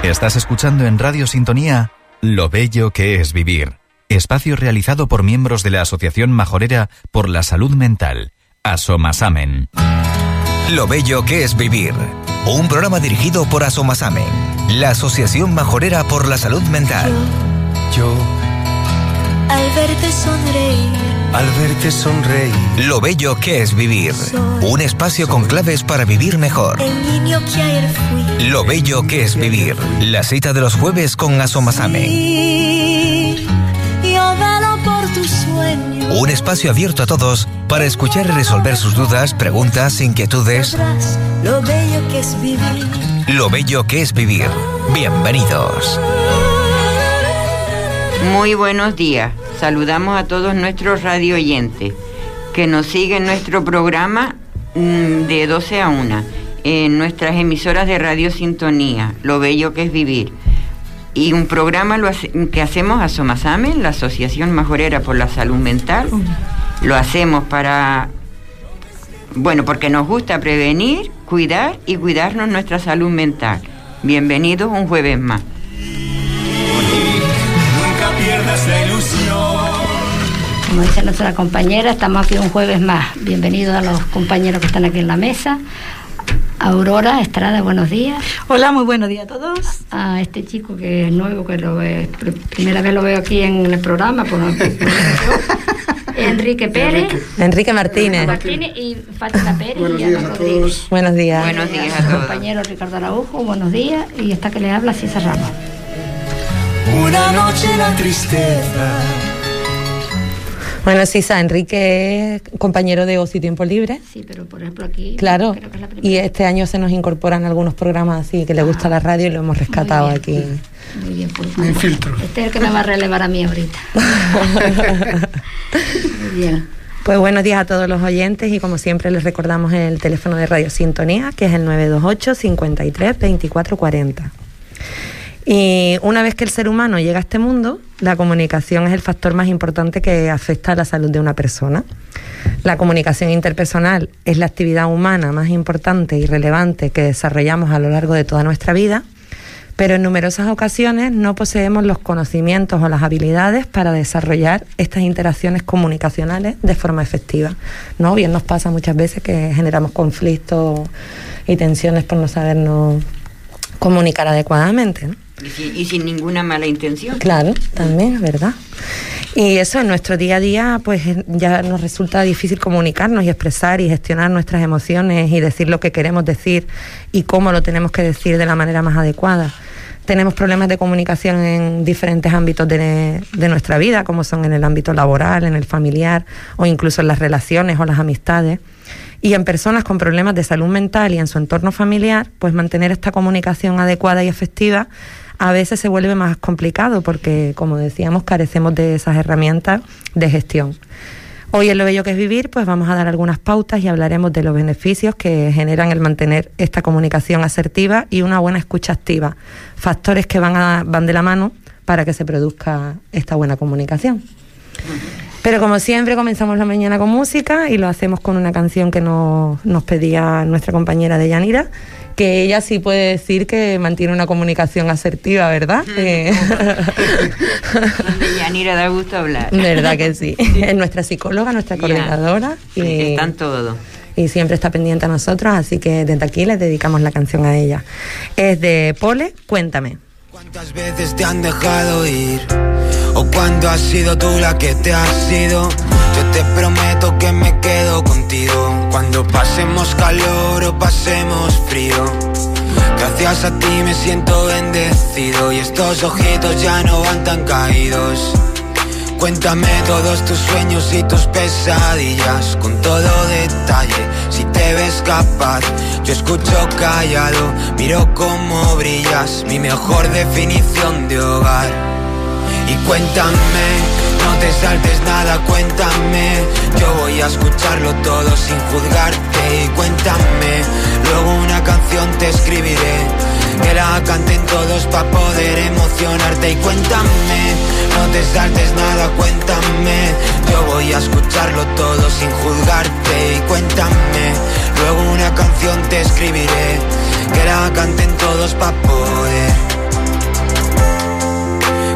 Estás escuchando en Radio Sintonía Lo Bello que es Vivir, espacio realizado por miembros de la Asociación Majorera por la Salud Mental, Asomasamen. Lo Bello que es Vivir, un programa dirigido por Asomasamen, la Asociación Majorera por la Salud Mental. Yo, al verte sonreír, Lo Bello que es Vivir, un espacio con claves para vivir mejor. El niño que ayer fui. Lo Bello que es Vivir, la cita de los jueves con Asomasamen. Yo velo por tus sueños. Un espacio abierto a todos para escuchar y resolver sus dudas, preguntas, inquietudes. Lo bello que es vivir. Lo Bello que es Vivir. Bienvenidos. Muy buenos días. Saludamos a todos nuestros radio oyentes que nos siguen nuestro programa de 12 a 1 en nuestras emisoras de Radio Sintonía, Lo Bello que es Vivir. Y un programa que hacemos Asomasamen, la Asociación Majorera por la Salud Mental. Lo hacemos porque nos gusta prevenir, cuidar y cuidarnos nuestra salud mental. Bienvenidos un jueves más. nunca pierdas la ilusión. Como dice nuestra compañera, estamos aquí un jueves más. Bienvenidos a los compañeros que están aquí en la mesa. Aurora Estrada, buenos días. Hola, muy buenos días a todos. A este chico que es nuevo, que primera vez lo veo aquí en el programa, Enrique Pérez. Enrique Martínez. Y Fátima Pérez. Buenos días a todos. Buenos días. Buenos días a todos. Compañero Ricardo Araujo, buenos días. Y esta que le habla, César Ramos. Una noche la tristeza. Bueno, Sisa, Enrique es compañero de Ocio y Tiempo Libre. Sí, pero por ejemplo aquí... Claro, creo que es la primera. y este año se nos incorporan algunos programas así que le gusta la radio y lo hemos rescatado Muy aquí. bien. Muy bien, pues. Me infiltro. Este es el que me va a relevar a mí ahorita. Muy bien. Pues buenos días a todos los oyentes y como siempre les recordamos el teléfono de Radio Sintonía, que es el 928 53 24 40. Y una vez que el ser humano llega a este mundo, la comunicación es el factor más importante que afecta a la salud de una persona. La comunicación interpersonal es la actividad humana más importante y relevante que desarrollamos a lo largo de toda nuestra vida, pero en numerosas ocasiones no poseemos los conocimientos o las habilidades para desarrollar estas interacciones comunicacionales de forma efectiva, ¿no? Bien nos pasa muchas veces que generamos conflictos y tensiones por no sabernos comunicar adecuadamente, ¿no? Y sin ninguna mala intención. Claro, también es verdad. Y eso en nuestro día a día pues ya nos resulta difícil comunicarnos y expresar y gestionar nuestras emociones y decir lo que queremos decir y cómo lo tenemos que decir de la manera más adecuada. Tenemos problemas de comunicación en diferentes ámbitos de nuestra vida, como son en el ámbito laboral, en el familiar o incluso en las relaciones o las amistades. Y en personas con problemas de salud mental y en su entorno familiar, pues mantener esta comunicación adecuada y efectiva a veces se vuelve más complicado porque, como decíamos, carecemos de esas herramientas de gestión. Hoy en Lo Bello que es Vivir, pues vamos a dar algunas pautas y hablaremos de los beneficios que generan el mantener esta comunicación asertiva y una buena escucha activa, factores que van de la mano para que se produzca esta buena comunicación. Pero como siempre comenzamos la mañana con música y lo hacemos con una canción que nos pedía nuestra compañera Deyanira, que ella sí puede decir que mantiene una comunicación asertiva, ¿verdad? Deyanira da gusto hablar. ¿Verdad que sí? Es nuestra psicóloga, nuestra coordinadora. Y están todos. Y siempre está pendiente a nosotros, así que desde aquí les dedicamos la canción a ella. Es de Pole, Cuéntame. ¿Cuántas veces te han dejado ir? ¿O cuándo has sido tú la que te has ido? Yo te prometo que me quedo contigo cuando pasemos calor o pasemos frío. Gracias a ti me siento bendecido y estos ojitos ya no van tan caídos. Cuéntame todos tus sueños y tus pesadillas con todo detalle, si te ves capaz. Yo escucho callado, miro cómo brillas, mi mejor definición de hogar. Y cuéntame, no te saltes nada, cuéntame. Yo voy a escucharlo todo sin juzgarte. Y cuéntame, luego una canción te escribiré, que la canten todos pa' poder emocionarte. Y cuéntame, no te saltes nada, cuéntame. Yo voy a escucharlo todo sin juzgarte. Y cuéntame, luego una canción te escribiré, que la canten todos pa' poder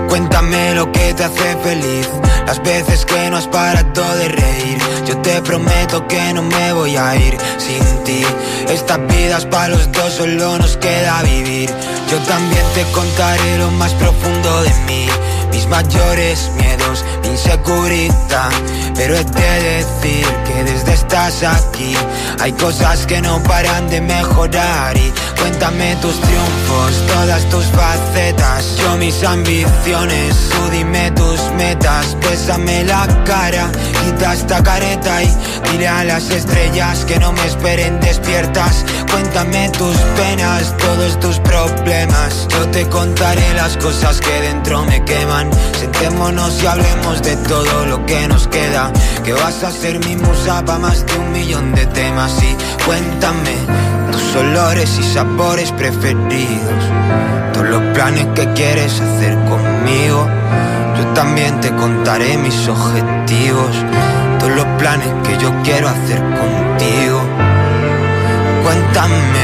Cuéntame lo que te hace feliz, las veces que no has parado de reír. Yo te prometo que no me voy a ir sin ti. Esta vida es para los dos, solo nos queda vivir. Yo también te contaré lo más profundo de mí, mis mayores miedos, mi inseguridad. Pero he de decir que desde estás aquí hay cosas que no paran de mejorar. Y cuéntame tus triunfos, todas tus facetas, yo mis ambiciones, tú dime tus metas. Bésame la cara, quita esta careta y dile a las estrellas que no me esperen despiertas. Cuéntame tus penas, todos tus problemas, yo te contaré las cosas que dentro me queman. Sentémonos y hablemos de todo lo que nos queda, que vas a ser mi musa pa' más de 1.000.000 de temas. Y cuéntame tus olores y sabores preferidos, todos los planes que quieres hacer conmigo. Yo también te contaré mis objetivos, todos los planes que yo quiero hacer contigo. Cuéntame,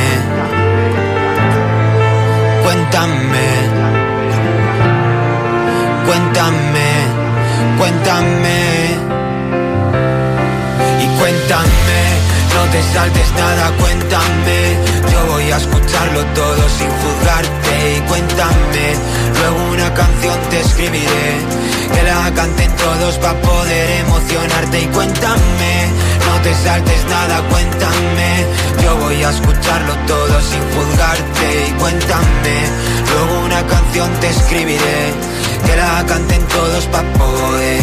cuéntame, cuéntame, cuéntame. Y cuéntame, no te saltes nada, cuéntame. Yo voy a escucharlo todo sin juzgarte. Y cuéntame, luego una canción te escribiré, que la canten todos pa' poder emocionarte. Y cuéntame, no te saltes nada, cuéntame. Yo voy a escucharlo todo sin juzgarte. Y cuéntame, luego una canción te escribiré, que la canten todos pa' poder.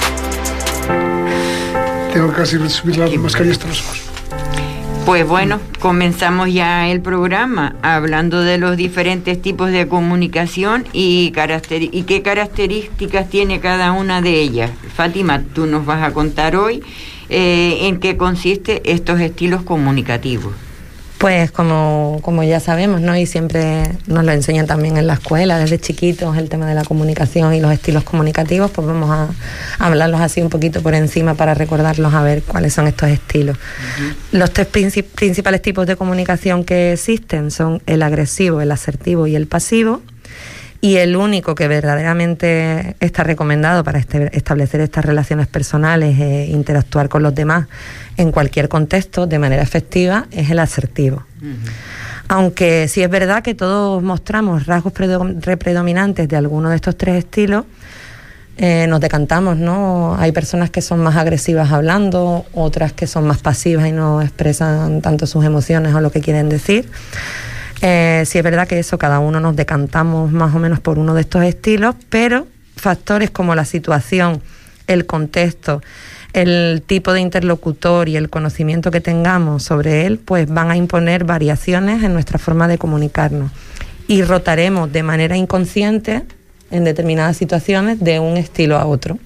Tengo que casi subir la mascarilla hasta los ojos. Pues bueno, comenzamos ya el programa hablando de los diferentes tipos de comunicación y qué características tiene cada una de ellas. Fátima, tú nos vas a contar hoy en qué consiste estos estilos comunicativos. Pues como ya sabemos, ¿no? Y siempre nos lo enseñan también en la escuela, desde chiquitos, el tema de la comunicación y los estilos comunicativos, pues vamos a hablarlos así un poquito por encima para recordarlos a ver cuáles son estos estilos. Uh-huh. Los tres principales tipos de comunicación que existen son el agresivo, el asertivo y el pasivo. Y el único que verdaderamente está recomendado para establecer estas relaciones personales e interactuar con los demás en cualquier contexto de manera efectiva es el asertivo. Uh-huh. Aunque sí es verdad que todos mostramos rasgos predominantes de alguno de estos tres estilos, nos decantamos, ¿no? Hay personas que son más agresivas hablando, otras que son más pasivas y no expresan tanto sus emociones o lo que quieren decir. Sí es verdad que eso, cada uno nos decantamos más o menos por uno de estos estilos, pero factores como la situación, el contexto, el tipo de interlocutor y el conocimiento que tengamos sobre él, pues van a imponer variaciones en nuestra forma de comunicarnos y rotaremos de manera inconsciente en determinadas situaciones de un estilo a otro.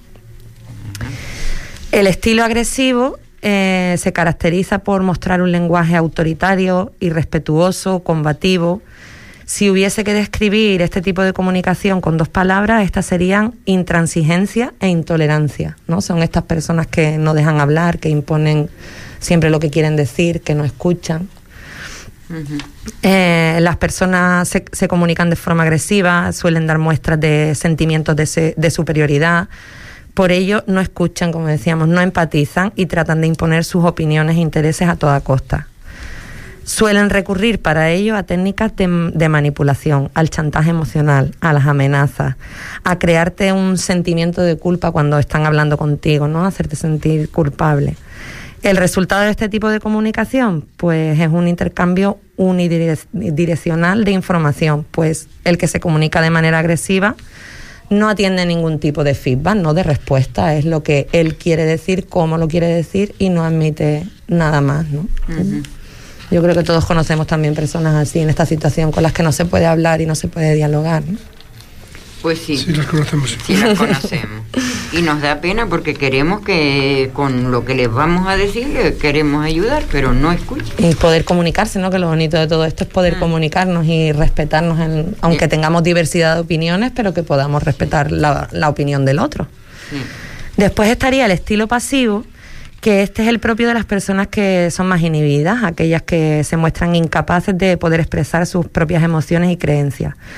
El estilo agresivo se caracteriza por mostrar un lenguaje autoritario, irrespetuoso, combativo. Si hubiese que describir este tipo de comunicación con dos palabras, estas serían intransigencia e intolerancia, ¿no? Son estas personas que no dejan hablar, que imponen siempre lo que quieren decir, que no escuchan. Uh-huh. Las personas se comunican de forma agresiva, suelen dar muestras de sentimientos de superioridad. Por ello, no escuchan, como decíamos, no empatizan y tratan de imponer sus opiniones e intereses a toda costa. Suelen recurrir para ello a técnicas de manipulación, al chantaje emocional, a las amenazas, a crearte un sentimiento de culpa cuando están hablando contigo, ¿no? Hacerte sentir culpable. El resultado de este tipo de comunicación, pues es un intercambio unidireccional de información, pues el que se comunica de manera agresiva no atiende ningún tipo de feedback, no de respuesta, es lo que él quiere decir, cómo lo quiere decir y no admite nada más, ¿no? Uh-huh. Yo creo que todos conocemos también personas así en esta situación con las que no se puede hablar y no se puede dialogar, ¿no? Pues sí. Sí, las conocemos. Sí, las conocemos. Y nos da pena porque queremos que con lo que les vamos a decir, les queremos ayudar, pero no escuchan. Y poder comunicarse, ¿no? Que lo bonito de todo esto es poder comunicarnos y respetarnos, aunque tengamos diversidad de opiniones, pero que podamos respetar la opinión del otro. Sí. Después estaría el estilo pasivo, que este es el propio de las personas que son más inhibidas, aquellas que se muestran incapaces de poder expresar sus propias emociones y creencias.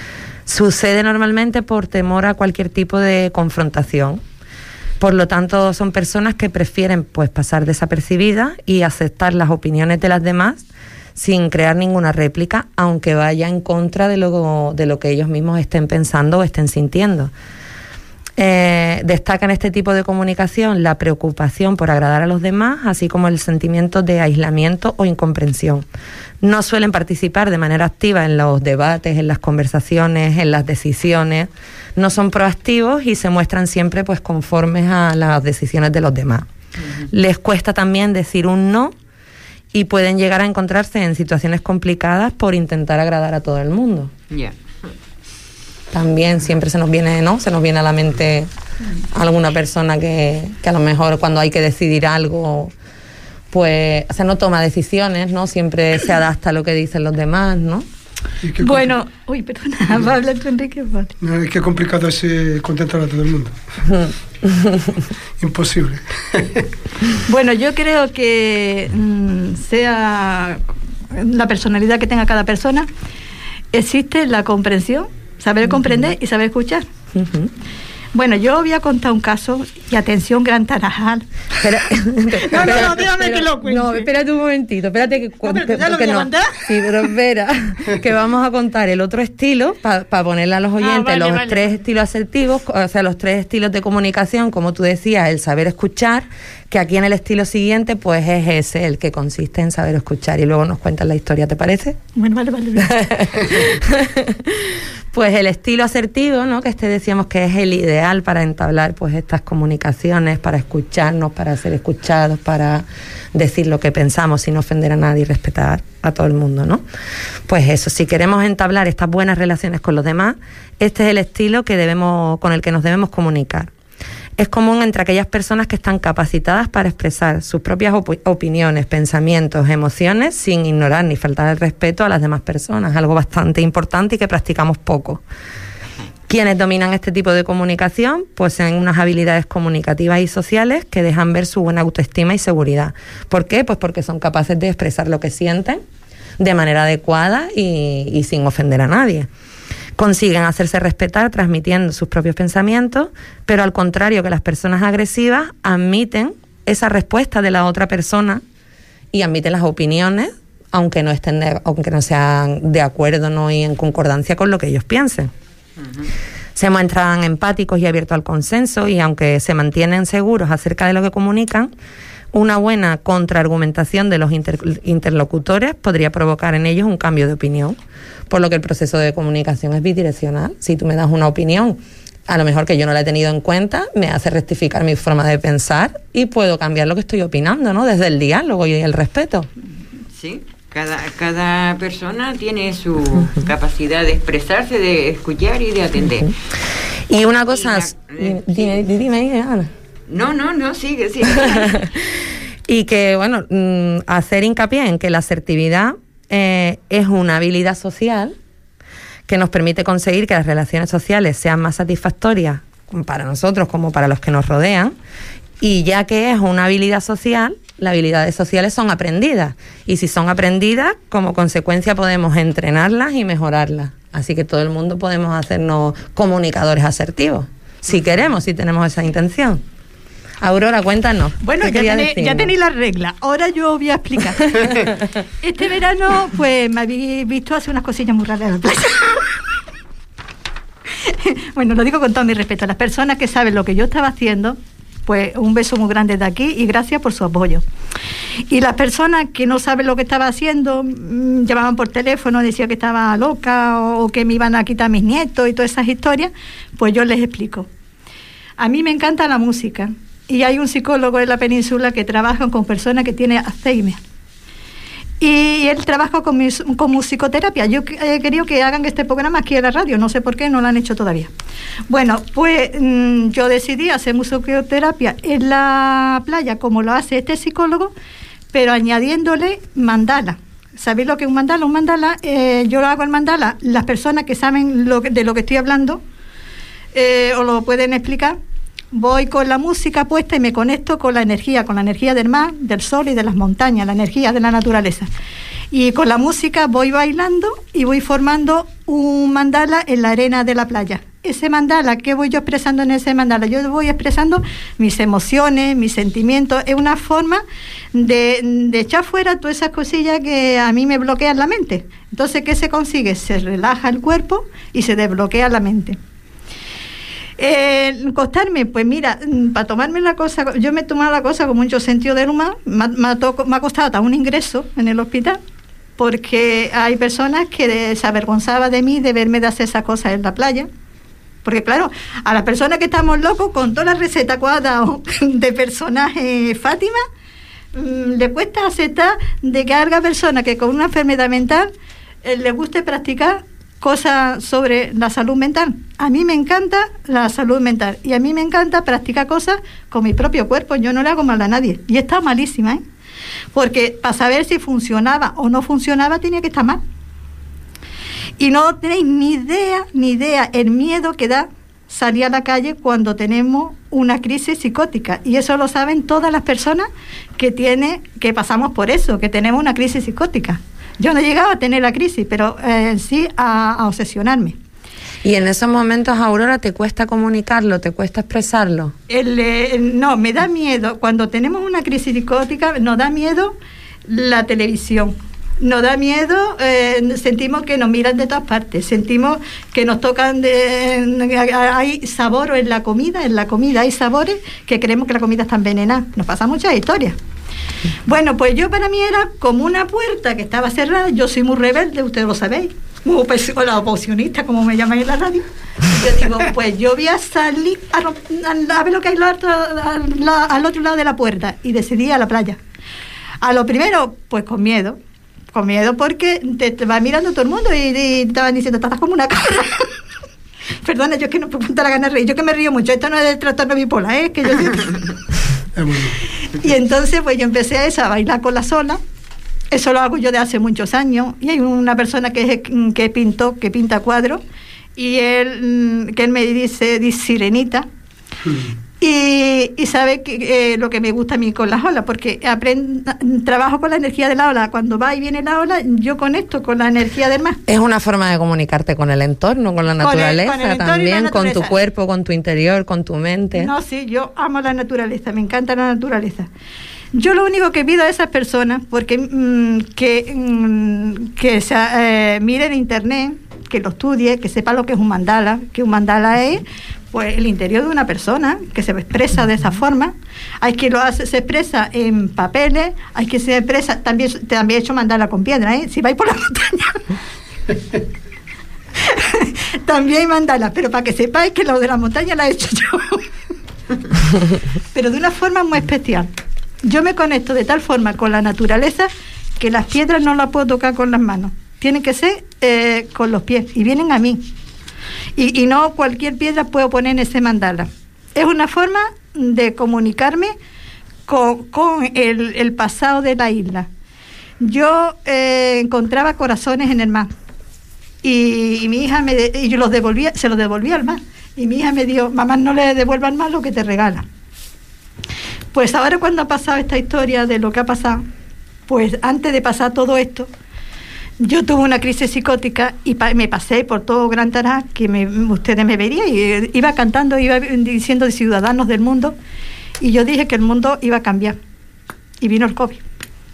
Sucede normalmente por temor a cualquier tipo de confrontación. Por lo tanto, son personas que prefieren pues pasar desapercibidas y aceptar las opiniones de las demás sin crear ninguna réplica, aunque vaya en contra de lo que ellos mismos estén pensando o estén sintiendo. Destaca en este tipo de comunicación la preocupación por agradar a los demás, así como el sentimiento de aislamiento o incomprensión. No suelen participar de manera activa en los debates, en las conversaciones, en las decisiones. No son proactivos y se muestran siempre pues conformes a las decisiones de los demás. Les cuesta también decir un no y pueden llegar a encontrarse en situaciones complicadas por intentar agradar a todo el mundo. También siempre se nos viene a la mente alguna persona que a lo mejor cuando hay que decidir algo, pues no toma decisiones, ¿no? Siempre se adapta a lo que dicen los demás, ¿no? Bueno, perdona, habla tú, Enrique. No, qué complicado es contentar a todo el mundo. Imposible. Bueno, yo creo que sea la personalidad que tenga cada persona, existe la comprensión, saber comprender y saber escuchar. Bueno, yo voy a contar un caso, y atención, Gran Tarajal. No, déjame que lo cuente. No, espérate un momentito, espérate que ¿ya lo voy a contar? Sí, pero espera, que vamos a contar el otro estilo, para ponerle a los oyentes tres estilos asertivos, o sea, los 3 estilos de comunicación, como tú decías, el saber escuchar, que aquí en el estilo siguiente, pues es ese, el que consiste en saber escuchar, y luego nos cuentas la historia, ¿te parece? Bueno, vale. Pues el estilo asertivo, ¿no? Que decíamos que es el ideal para entablar pues estas comunicaciones, para escucharnos, para ser escuchados, para decir lo que pensamos sin ofender a nadie y respetar a todo el mundo, ¿no? Pues eso, si queremos entablar estas buenas relaciones con los demás, este es el estilo con el que nos debemos comunicar. Es común entre aquellas personas que están capacitadas para expresar sus propias opiniones, pensamientos, emociones, sin ignorar ni faltar el respeto a las demás personas, algo bastante importante y que practicamos poco. Quienes dominan este tipo de comunicación poseen unas habilidades comunicativas y sociales que dejan ver su buena autoestima y seguridad. ¿Por qué? Pues porque son capaces de expresar lo que sienten de manera adecuada y sin ofender a nadie. Consiguen hacerse respetar transmitiendo sus propios pensamientos, pero al contrario que las personas agresivas, admiten esa respuesta de la otra persona y admiten las opiniones, aunque no sean de acuerdo, ¿no? Y en concordancia con lo que ellos piensen. Se muestran empáticos y abiertos al consenso, y aunque se mantienen seguros acerca de lo que comunican, una buena contraargumentación de los interlocutores podría provocar en ellos un cambio de opinión, por lo que el proceso de comunicación es bidireccional. Si tú me das una opinión, a lo mejor que yo no la he tenido en cuenta, me hace rectificar mi forma de pensar y puedo cambiar lo que estoy opinando, ¿no? Desde el diálogo y el respeto. Sí, cada persona tiene su capacidad de expresarse, de escuchar y de atender. Y una cosa... Dime, Ana. No, sigue. Y que, bueno, hacer hincapié en que la asertividad es una habilidad social que nos permite conseguir que las relaciones sociales sean más satisfactorias para nosotros como para los que nos rodean, y ya que es una habilidad social, las habilidades sociales son aprendidas, y si son aprendidas, como consecuencia podemos entrenarlas y mejorarlas. Así que todo el mundo podemos hacernos comunicadores asertivos, si queremos, si tenemos esa intención. Aurora, cuéntanos. Bueno, ya tenéis la regla. Ahora yo voy a explicar. Este verano, pues me habéis visto hacer unas cosillas muy raras en la playa. Bueno, lo digo con todo mi respeto. Las personas que saben lo que yo estaba haciendo, pues un beso muy grande de aquí y gracias por su apoyo. Y las personas que no saben lo que estaba haciendo, llamaban por teléfono, decían que estaba loca o que me iban a quitar mis nietos y todas esas historias, pues yo les explico. A mí me encanta la música. Y hay un psicólogo en la península que trabaja con personas que tienen Alzheimer. Y él trabaja con musicoterapia. Yo he querido que hagan este programa aquí en la radio. No sé por qué, no lo han hecho todavía. Bueno, pues yo decidí hacer musicoterapia en la playa, como lo hace este psicólogo, pero añadiéndole mandala. ¿Sabéis lo que es un mandala? Un mandala, yo lo hago el mandala. Las personas que saben de lo que estoy hablando, os lo pueden explicar. Voy con la música puesta y me conecto con la energía del mar, del sol y de las montañas, la energía de la naturaleza. Y con la música voy bailando y voy formando un mandala en la arena de la playa. Ese mandala, ¿qué voy yo expresando en ese mandala? Yo voy expresando mis emociones, mis sentimientos. Es una forma de echar fuera todas esas cosillas que a mí me bloquean la mente. Entonces, ¿qué se consigue? Se relaja el cuerpo y se desbloquea la mente. Costarme, pues mira, para tomarme la cosa, yo me he tomado la cosa con mucho sentido del humor. Me ha costado hasta un ingreso en el hospital, porque hay personas que se avergonzaban de mí de verme de hacer esas cosas en la playa. Porque claro, a las personas que estamos locos con toda la receta cuadrada de personaje Fátima, le cuesta aceptar de que haya personas que con una enfermedad mental le guste practicar cosas sobre la salud mental. A mí me encanta la salud mental y a mí me encanta practicar cosas con mi propio cuerpo. Yo no le hago mal a nadie. Y he estado malísima, porque para saber si funcionaba o no funcionaba tenía que estar mal. Y no tenéis ni idea el miedo que da salir a la calle cuando tenemos una crisis psicótica. Y eso lo saben todas las personas que pasamos por eso, que tenemos una crisis psicótica. Yo no he llegado a tener la crisis, pero sí a obsesionarme. ¿Y en esos momentos, Aurora, te cuesta comunicarlo, te cuesta expresarlo? No, me da miedo. Cuando tenemos una crisis psicótica, nos da miedo la televisión. Nos da miedo, sentimos que nos miran de todas partes, sentimos que nos tocan hay sabor en la comida hay sabores que creemos que la comida está envenenada. Nos pasan muchas historias. Bueno, pues yo para mí era como una puerta que estaba cerrada. Yo soy muy rebelde, ustedes lo sabéis, muy la oposicionista, como me llaman en la radio. Yo digo, pues yo voy a salir a ver lo que hay al otro lado de la puerta, y decidí a la playa. A lo primero, pues con miedo porque te va mirando todo el mundo y te estaban diciendo, estás como una cabra. Perdona, yo es que no puedo contar la gana de reír, yo que me río mucho, esto no es del trastorno bipolar, es que yo Y entonces pues yo empecé a bailar con la sola. Eso lo hago yo de hace muchos años, y hay una persona que pinta cuadros, y él me dice sirenita. Y sabe que lo que me gusta a mí con las olas, porque trabajo con la energía de la ola. Cuando va y viene la ola, yo conecto con la energía del mar. Es una forma de comunicarte con el entorno, con la naturaleza, también, con tu cuerpo, con tu interior, con tu mente. No, sí, yo amo la naturaleza, me encanta la naturaleza. Yo lo único que pido a esas personas, porque miren internet, que lo estudie, que sepa lo que es un mandala, que un mandala es pues el interior de una persona que se expresa de esa forma. Hay quien se expresa en papeles, hay quien se expresa, también he hecho mandala con piedra, si vais por la montaña. También hay mandala, pero para que sepáis que lo de la montaña la he hecho yo. Pero de una forma muy especial. Yo me conecto de tal forma con la naturaleza que las piedras no las puedo tocar con las manos. Tienen que ser con los pies, y vienen a mí. Y no cualquier piedra puedo poner en ese mandala. Es una forma de comunicarme con el pasado de la isla. Yo encontraba corazones en el mar, y mi hija y yo se los devolvía al mar, y mi hija me dijo, mamá, no le devuelvas al mar lo que te regala. Pues ahora, cuando ha pasado esta historia de lo que ha pasado, pues antes de pasar todo esto, yo tuve una crisis psicótica y me pasé por todo Gran Tará, que ustedes me verían, y iba cantando, iba diciendo de ciudadanos del mundo, y yo dije que el mundo iba a cambiar, y vino el COVID.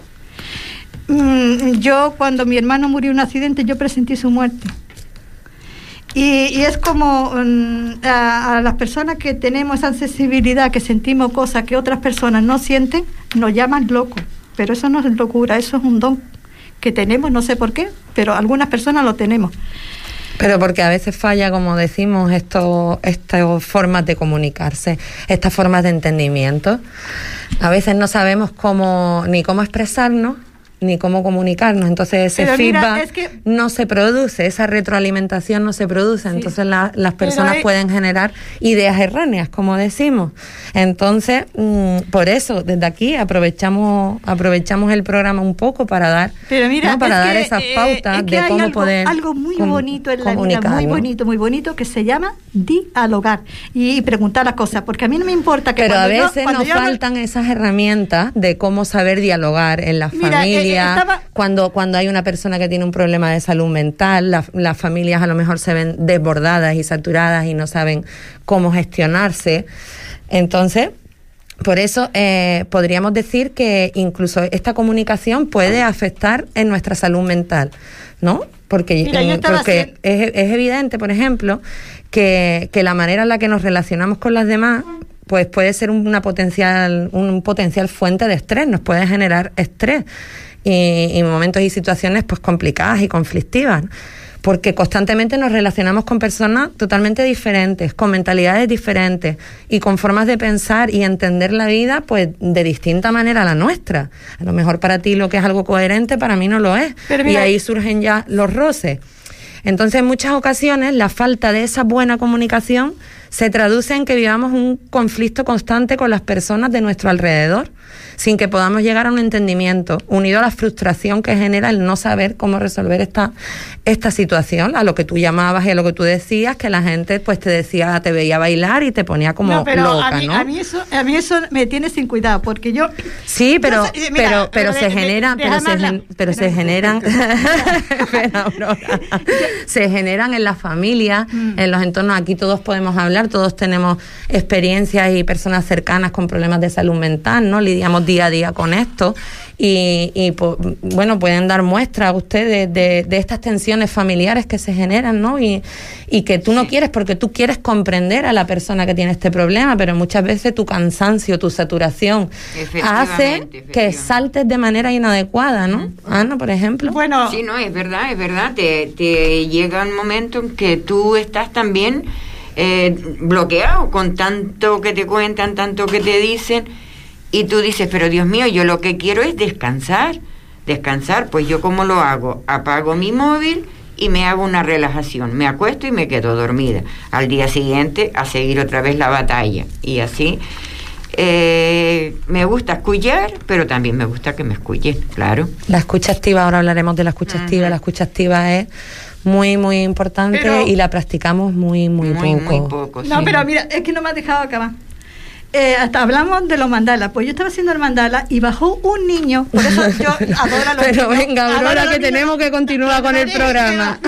Yo, cuando mi hermano murió en un accidente, yo presentí su muerte. Y es como a las personas que tenemos esa sensibilidad, que sentimos cosas que otras personas no sienten, nos llaman locos, pero eso no es locura, eso es un don que tenemos, no sé por qué, pero algunas personas lo tenemos. Pero porque a veces falla, como decimos, estas formas de comunicarse, estas formas de entendimiento. A veces no sabemos ni cómo expresarnos, ni cómo comunicarnos, entonces ese feedback no se produce, esa retroalimentación no se produce, sí. Entonces las personas pueden generar ideas erróneas, como decimos. Entonces, por eso, desde aquí aprovechamos el programa un poco para dar, dar esas pautas de cómo poder algo muy bonito en la vida, muy bonito, que se llama dialogar y preguntar las cosas, porque a mí no me importa que... Pero a veces nos faltan esas herramientas de cómo saber dialogar en la familia, familia, cuando hay una persona que tiene un problema de salud mental, las familias a lo mejor se ven desbordadas y saturadas y no saben cómo gestionarse. Entonces, por eso podríamos decir que incluso esta comunicación puede afectar en nuestra salud mental, ¿no? Porque es evidente, por ejemplo, que la manera en la que nos relacionamos con las demás pues puede ser un potencial fuente de estrés, nos puede generar estrés y momentos y situaciones pues complicadas y conflictivas, porque constantemente nos relacionamos con personas totalmente diferentes, con mentalidades diferentes y con formas de pensar y entender la vida pues de distinta manera a la nuestra. A lo mejor para ti lo que es algo coherente, para mí no lo es. Y ahí surgen ya los roces. Entonces, en muchas ocasiones, la falta de esa buena comunicación se traduce en que vivamos un conflicto constante con las personas de nuestro alrededor, sin que podamos llegar a un entendimiento, unido a la frustración que genera el no saber cómo resolver esta situación, a lo que tú llamabas y a lo que tú decías, que la gente pues te decía, te veía bailar y te ponía como loca, ¿no? A mí eso me tiene sin cuidado, porque yo... Sí, pero se generan se generan en las familias, en los entornos. Aquí todos podemos hablar, todos tenemos experiencias y personas cercanas con problemas de salud mental, ¿no? Lidiamos día a día con esto y pues, bueno, pueden dar muestra a ustedes de estas tensiones familiares que se generan, ¿no? Y que tú no quieres, porque tú quieres comprender a la persona que tiene este problema, pero muchas veces tu cansancio, tu saturación hace que saltes de manera inadecuada, ¿no? Ana, por ejemplo. Bueno, sí, no, es verdad, te llega un momento en que tú estás también bloqueado con tanto que te cuentan, tanto que te dicen, y tú dices, pero Dios mío, yo lo que quiero es descansar, pues yo ¿cómo lo hago? Apago mi móvil y me hago una relajación, me acuesto y me quedo dormida. Al día siguiente a seguir otra vez la batalla, y así. Me gusta escuchar, pero también me gusta que me escuchen, claro. La escucha activa, ahora hablaremos de la escucha activa. La escucha activa es muy, muy importante, y la practicamos muy poco. No, pero mira, es que no me has dejado acabar. Hasta hablamos de los mandalas. Pues yo estaba haciendo el mandala y bajó un niño. Por eso yo adoro a los pero niños. Venga, Aurora, que tenemos que continuar con el programa.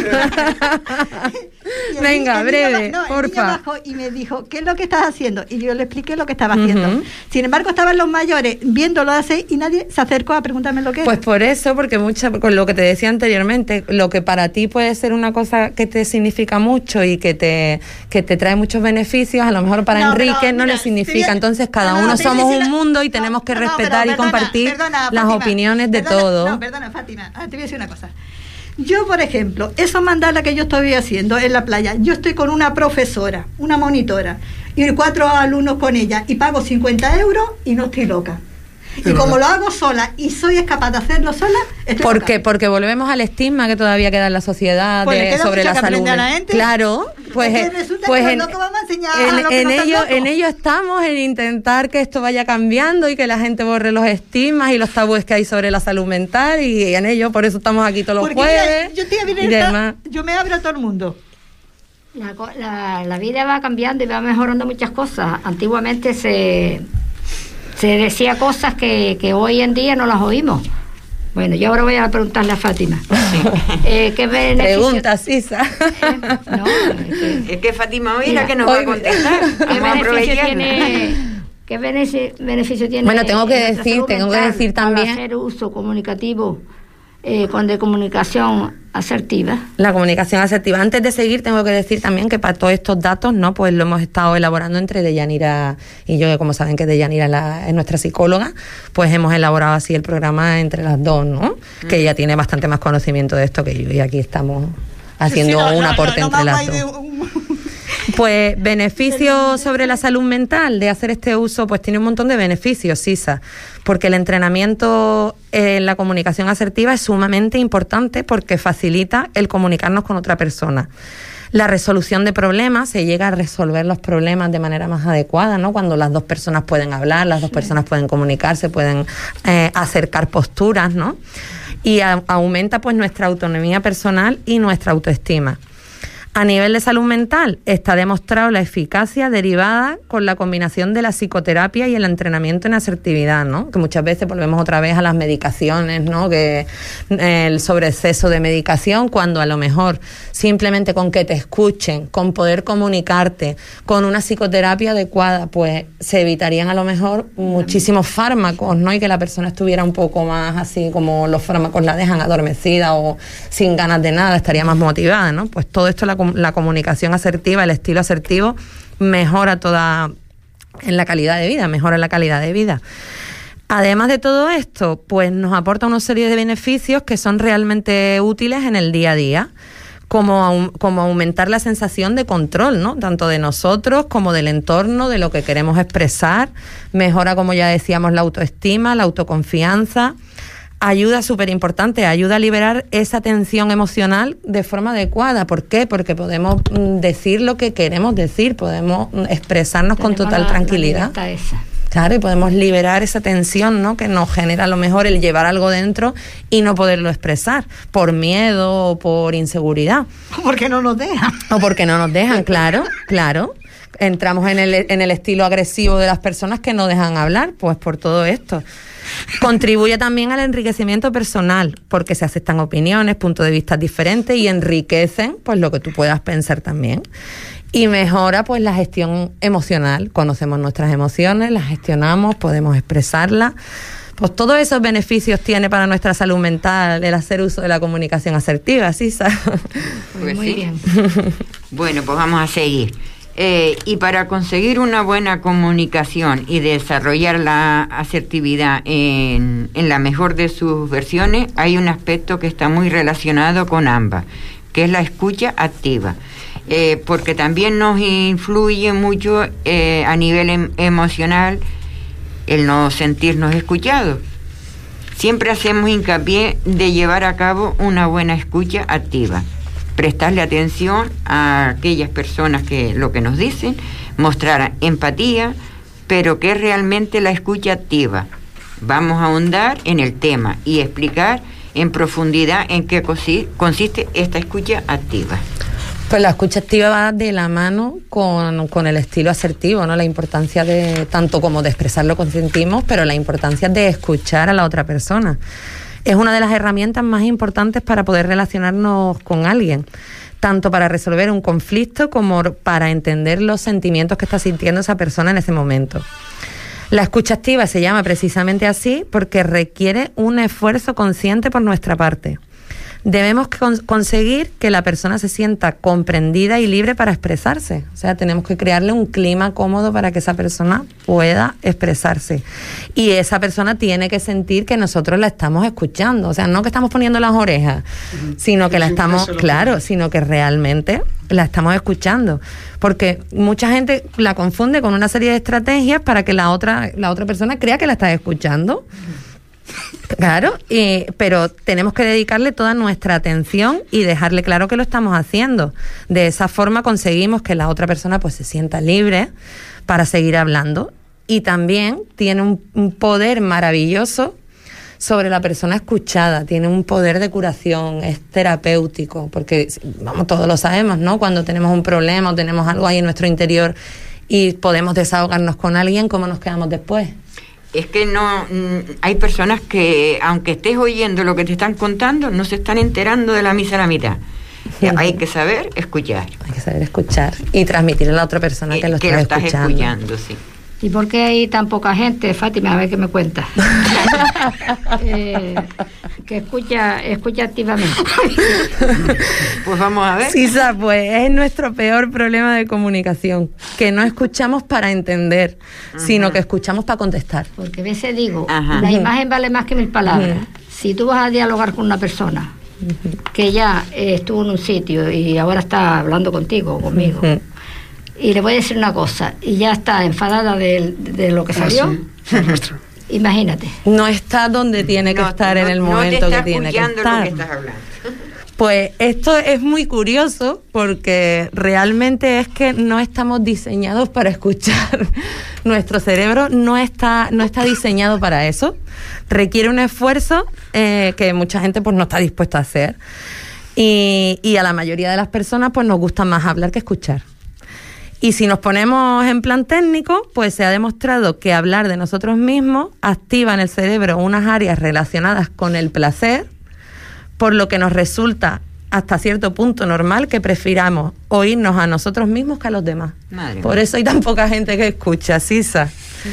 Venga, breve, porfa. El niño bajó y me dijo, ¿qué es lo que estás haciendo? Y yo le expliqué lo que estaba haciendo. Sin embargo, estaban los mayores viéndolo así y nadie se acercó a preguntarme lo que era. Pues por eso, porque con lo que te decía anteriormente, lo que para ti puede ser una cosa que te significa mucho y que te trae muchos beneficios, a lo mejor para Enrique no le significa. Entonces cada uno somos un mundo y tenemos que respetar y compartir las opiniones de todos. No, perdona, Fátima, te voy a decir una cosa. Yo, por ejemplo, esos mandalas que yo estoy haciendo en la playa, yo estoy con una profesora, una monitora, y 4 alumnos con ella, y pago 50 euros y no estoy loca. Y como lo hago sola y soy capaz de hacerlo sola, porque volvemos al estigma que todavía queda en la sociedad sobre la salud. Claro, pues en ello estamos, en intentar que esto vaya cambiando y que la gente borre los estigmas y los tabúes que hay sobre la salud mental, y en ello por eso estamos aquí todos los jueves. Mira, yo me abro a todo el mundo. La vida va cambiando y va mejorando muchas cosas. Antiguamente se decía cosas que hoy en día no las oímos. Bueno, yo ahora voy a preguntarle a Fátima. ¿Qué beneficio? Pregunta, Sisa. Es que Fátima hoy la que nos va a contestar. ¿Qué beneficio tiene? Bueno, tengo que decir también hacer uso comunicativo de comunicación asertiva. La comunicación asertiva. Antes de seguir, tengo que decir también que para todos estos datos, ¿no? Pues lo hemos estado elaborando entre Deyanira y yo, que como saben que Deyanira es nuestra psicóloga, pues hemos elaborado así el programa entre las dos, ¿no? Que ella tiene bastante más conocimiento de esto que yo, y aquí estamos haciendo un aporte entre las dos. Pues beneficios sobre la salud mental de hacer este uso, pues tiene un montón de beneficios, Sisa, porque el entrenamiento en la comunicación asertiva es sumamente importante porque facilita el comunicarnos con otra persona. La resolución de problemas, se llega a resolver los problemas de manera más adecuada, ¿no? Cuando las dos personas pueden hablar, las dos personas pueden comunicarse, pueden acercar posturas, ¿no? Y aumenta pues nuestra autonomía personal y nuestra autoestima. A nivel de salud mental, está demostrado la eficacia derivada con la combinación de la psicoterapia y el entrenamiento en asertividad, ¿no? Que muchas veces volvemos otra vez a las medicaciones, ¿no? Que el sobreexceso de medicación, cuando a lo mejor simplemente con que te escuchen, con poder comunicarte, con una psicoterapia adecuada, pues se evitarían a lo mejor muchísimos fármacos, ¿no? Y que la persona estuviera un poco más así como los fármacos la dejan adormecida o sin ganas de nada, estaría más motivada, ¿no? Pues todo esto, la comunicación asertiva, el estilo asertivo, mejora en la calidad de vida, mejora la calidad de vida. Además de todo esto, pues nos aporta una serie de beneficios que son realmente útiles en el día a día, como aumentar la sensación de control, ¿no? Tanto de nosotros como del entorno, de lo que queremos expresar, mejora, como ya decíamos, la autoestima, la autoconfianza. Ayuda, súper importante, ayuda a liberar esa tensión emocional de forma adecuada. ¿Por qué? Porque podemos decir lo que queremos decir, podemos expresarnos con total tranquilidad. Claro, y podemos liberar esa tensión, ¿no? Que nos genera a lo mejor el llevar algo dentro y no poderlo expresar, por miedo o por inseguridad. O porque no nos dejan. O porque no nos dejan, claro. Entramos en el estilo agresivo de las personas que no dejan hablar, pues por todo esto. Contribuye también al enriquecimiento personal, porque se aceptan opiniones, puntos de vista diferentes y enriquecen pues lo que tú puedas pensar también. Y mejora pues la gestión emocional. Conocemos nuestras emociones, las gestionamos, podemos expresarlas. Pues todos esos beneficios tiene para nuestra salud mental el hacer uso de la comunicación asertiva, ¿sí? Pues muy sí. bien. Bueno, pues vamos a seguir. Y para conseguir una buena comunicación y desarrollar la asertividad en la mejor de sus versiones, hay un aspecto que está muy relacionado con ambas, que es la escucha activa, porque también nos influye mucho a nivel emocional el no sentirnos escuchados. Siempre hacemos hincapié de llevar a cabo una buena escucha activa, prestarle atención a aquellas personas que lo que nos dicen, mostrar empatía, pero ¿qué es realmente la escucha activa? Vamos a ahondar en el tema y explicar en profundidad en qué consiste esta escucha activa. Pues la escucha activa va de la mano con el estilo asertivo, ¿no? La importancia de, tanto como de expresar lo que sentimos, pero la importancia de escuchar a la otra persona. Es una de las herramientas más importantes para poder relacionarnos con alguien, tanto para resolver un conflicto como para entender los sentimientos que está sintiendo esa persona en ese momento. La escucha activa se llama precisamente así porque requiere un esfuerzo consciente por nuestra parte. Debemos conseguir que la persona se sienta comprendida y libre para expresarse. O sea, tenemos que crearle un clima cómodo para que esa persona pueda expresarse. Y esa persona tiene que sentir que nosotros la estamos escuchando. O sea, no que estamos poniendo las orejas, sino que la estamos, sino que realmente la estamos escuchando. Porque mucha gente la confunde con una serie de estrategias para que la otra persona crea que la está escuchando. Claro, pero tenemos que dedicarle toda nuestra atención y dejarle claro que lo estamos haciendo. De esa forma conseguimos que la otra persona pues se sienta libre para seguir hablando, y también tiene un poder maravilloso sobre la persona escuchada, tiene un poder de curación, es terapéutico, porque vamos, todos lo sabemos, ¿no? Cuando tenemos un problema o tenemos algo ahí en nuestro interior y podemos desahogarnos con alguien, ¿cómo nos quedamos después? Es que no, hay personas que, aunque estés oyendo lo que te están contando, no se están enterando de la misa a la mitad. Hay que saber escuchar. Hay que saber escuchar y transmitirle a la otra persona que lo estás escuchando. Sí. ¿Y por qué hay tan poca gente, Fátima? A ver qué me cuentas. Que escucha activamente. Pues vamos a ver. Sí, pues es nuestro peor problema de comunicación, que no escuchamos para entender, sino que escuchamos para contestar. Porque a veces digo, la imagen vale más que 1000 palabras. Si tú vas a dialogar con una persona que ya estuvo en un sitio y ahora está hablando contigo o conmigo, y le voy a decir una cosa, y ya está enfadada de lo que salió, imagínate. No está donde tiene que estar en el momento que tiene que estar. Lo que estás hablando. Pues esto es muy curioso porque realmente es que no estamos diseñados para escuchar. Nuestro cerebro no está diseñado para eso. Requiere un esfuerzo que mucha gente pues no está dispuesta a hacer. Y a la mayoría de las personas pues nos gusta más hablar que escuchar. Y si nos ponemos en plan técnico, pues se ha demostrado que hablar de nosotros mismos activa en el cerebro unas áreas relacionadas con el placer, por lo que nos resulta hasta cierto punto normal que prefiramos oírnos a nosotros mismos que a los demás. Por eso hay tan poca gente que escucha, Sisa. Sí.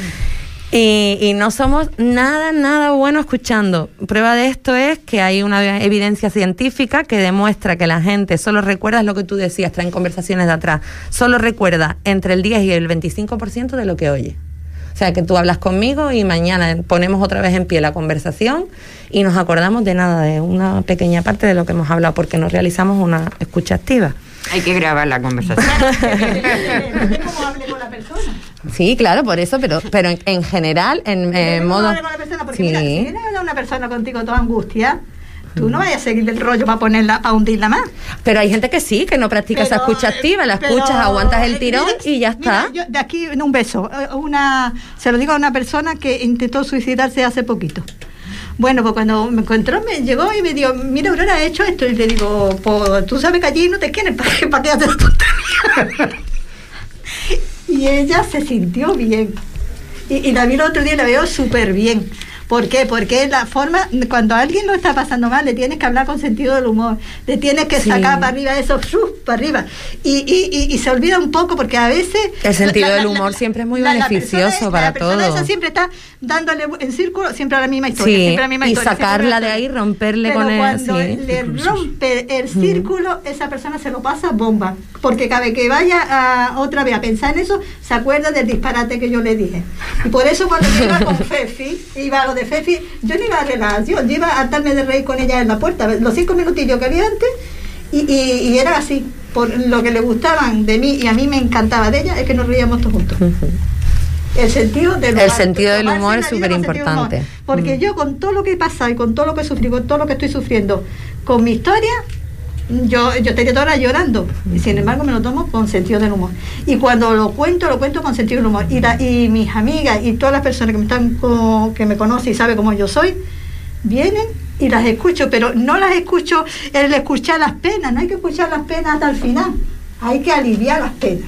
Y no somos nada bueno escuchando. Prueba de esto es que hay una evidencia científica que demuestra que la gente solo recuerda, es lo que tú decías, traen conversaciones de atrás, solo recuerda entre el 10 y el 25% de lo que oye. O sea, que tú hablas conmigo y mañana ponemos otra vez en pie la conversación y nos acordamos de nada, de una pequeña parte de lo que hemos hablado, porque no realizamos una escucha activa. Hay que grabar la conversación. ¿Cómo hable con la persona? Sí, claro, por eso, pero en general, en modo... Hable con la persona, porque mira, si viene una persona contigo toda angustia, tú no vayas a seguir el rollo para ponerla, para hundirla más. Pero hay gente que sí, que no practica esa escucha activa, la escuchas, aguantas el tirón y ya está. Mira, yo de aquí, un beso. Se lo digo a una persona que intentó suicidarse hace poquito. Bueno, pues cuando me encontró, me llegó y me dijo, mira, Aurora, he hecho esto. Y le digo, pues tú sabes que allí no te quieren, ¿para qué haces tonterías? Y ella se sintió bien. Y la vi el otro día y la veo súper bien. ¿Por qué? Porque es la forma, cuando alguien lo está pasando mal, le tienes que hablar con sentido del humor, le tienes que sacar para arriba eso, para arriba. Y se olvida un poco, porque a veces... El sentido del humor siempre es muy beneficioso para todos. La persona esa siempre está dándole en círculo siempre a la misma historia. Sí, siempre a la misma historia, sacarla de ahí, romperle con él. Pero cuando le rompe el círculo, esa persona se lo pasa bomba. Porque cada vez que vaya otra vez a pensar en eso, se acuerda del disparate que yo le dije. Y por eso cuando yo iba con Fefi, iba a lo de Fefi, yo no iba a relación, yo iba a hartarme de reír con ella en la puerta, los 5 minutillos que había antes, y era así, por lo que le gustaban de mí y a mí me encantaba de ella, es que nos reíamos todos juntos. El sentido del humor es súper importante. Porque yo con todo lo que he pasado y con todo lo que sufrí, con todo lo que estoy sufriendo, con mi historia, yo estaría toda hora llorando, y sin embargo me lo tomo con sentido del humor. Y cuando lo cuento con sentido del humor. Y mis amigas y todas las personas que me conocen y saben cómo yo soy, vienen y las escucho, pero no las escucho el escuchar las penas, no hay que escuchar las penas hasta el final. Hay que aliviar las penas.